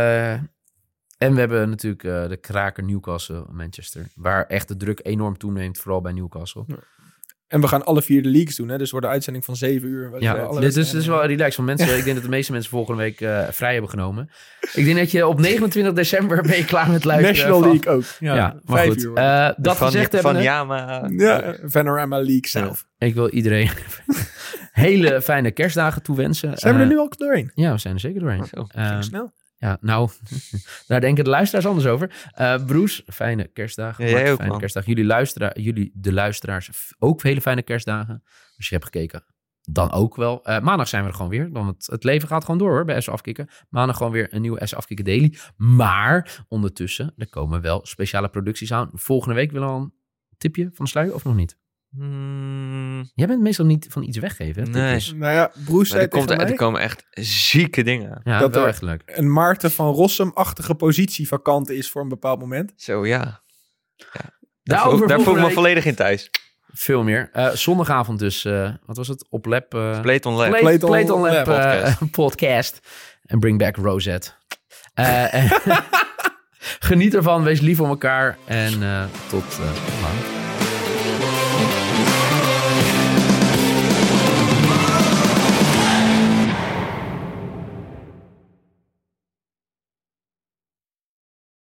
[SPEAKER 3] En we hebben natuurlijk de kraker Newcastle-Manchester... waar echt de druk enorm toeneemt... vooral bij Newcastle.
[SPEAKER 4] En we gaan alle 4 de leagues doen. Hè? Dus het wordt een uitzending van 7 uur. waarin we
[SPEAKER 3] Ja,
[SPEAKER 4] alle
[SPEAKER 3] dit is
[SPEAKER 4] wedstrijden-
[SPEAKER 3] wel relaxed van mensen. Ik denk dat de meeste mensen volgende week vrij hebben genomen. Ik denk dat je op 29 december ben je klaar met luisteren.
[SPEAKER 4] National
[SPEAKER 3] van-
[SPEAKER 4] League ook. Ja,
[SPEAKER 3] maar
[SPEAKER 4] 5
[SPEAKER 3] goed.
[SPEAKER 4] uur. wordt het.
[SPEAKER 3] Dat gezegd hebben.
[SPEAKER 5] Van Yama.
[SPEAKER 4] Ja, Panorama League zelf.
[SPEAKER 3] Ik wil iedereen hele fijne kerstdagen toewensen.
[SPEAKER 4] Zijn we er nu al doorheen?
[SPEAKER 3] Ja, we zijn er zeker doorheen.
[SPEAKER 5] Zo,
[SPEAKER 3] Eh,
[SPEAKER 4] Snel.
[SPEAKER 3] ja, nou, daar denken de luisteraars anders over. Bruce, fijne kerstdagen.
[SPEAKER 5] Ja, jij
[SPEAKER 3] Mark,
[SPEAKER 5] ook,
[SPEAKER 3] fijne
[SPEAKER 5] man.
[SPEAKER 3] kerstdagen. Jullie, de luisteraars, ook hele fijne kerstdagen. Als je hebt gekeken, dan ook wel. Maandag zijn we er gewoon weer. Want het leven gaat gewoon door hoor, bij S Afkikken. Maandag gewoon weer een nieuwe S Afkikken Daily. Maar ondertussen, er komen wel speciale producties aan. Volgende week wil al een tipje van de sluier of nog niet? Jij bent meestal niet van iets weggeven. Hè?
[SPEAKER 5] Nee.
[SPEAKER 3] Tipjes.
[SPEAKER 4] Nou ja, Broes zei tegen
[SPEAKER 5] Er
[SPEAKER 4] mij
[SPEAKER 5] komen echt zieke dingen aan.
[SPEAKER 3] Ja,
[SPEAKER 4] dat
[SPEAKER 3] wel
[SPEAKER 4] er-
[SPEAKER 3] echt leuk.
[SPEAKER 4] een Maarten van Rossum-achtige positie vakant is voor een bepaald moment.
[SPEAKER 5] Zo, ja.
[SPEAKER 3] Daarover
[SPEAKER 5] Daar voel ik
[SPEAKER 3] volgende
[SPEAKER 5] me
[SPEAKER 3] week
[SPEAKER 5] volledig in thuis.
[SPEAKER 3] veel meer. Zondagavond dus, wat was het? Op Lab.
[SPEAKER 5] Plate on lap.
[SPEAKER 3] Plate on Lab
[SPEAKER 5] podcast.
[SPEAKER 3] podcast. En bring back Rosette. Geniet ervan, wees lief voor elkaar. En tot maandag.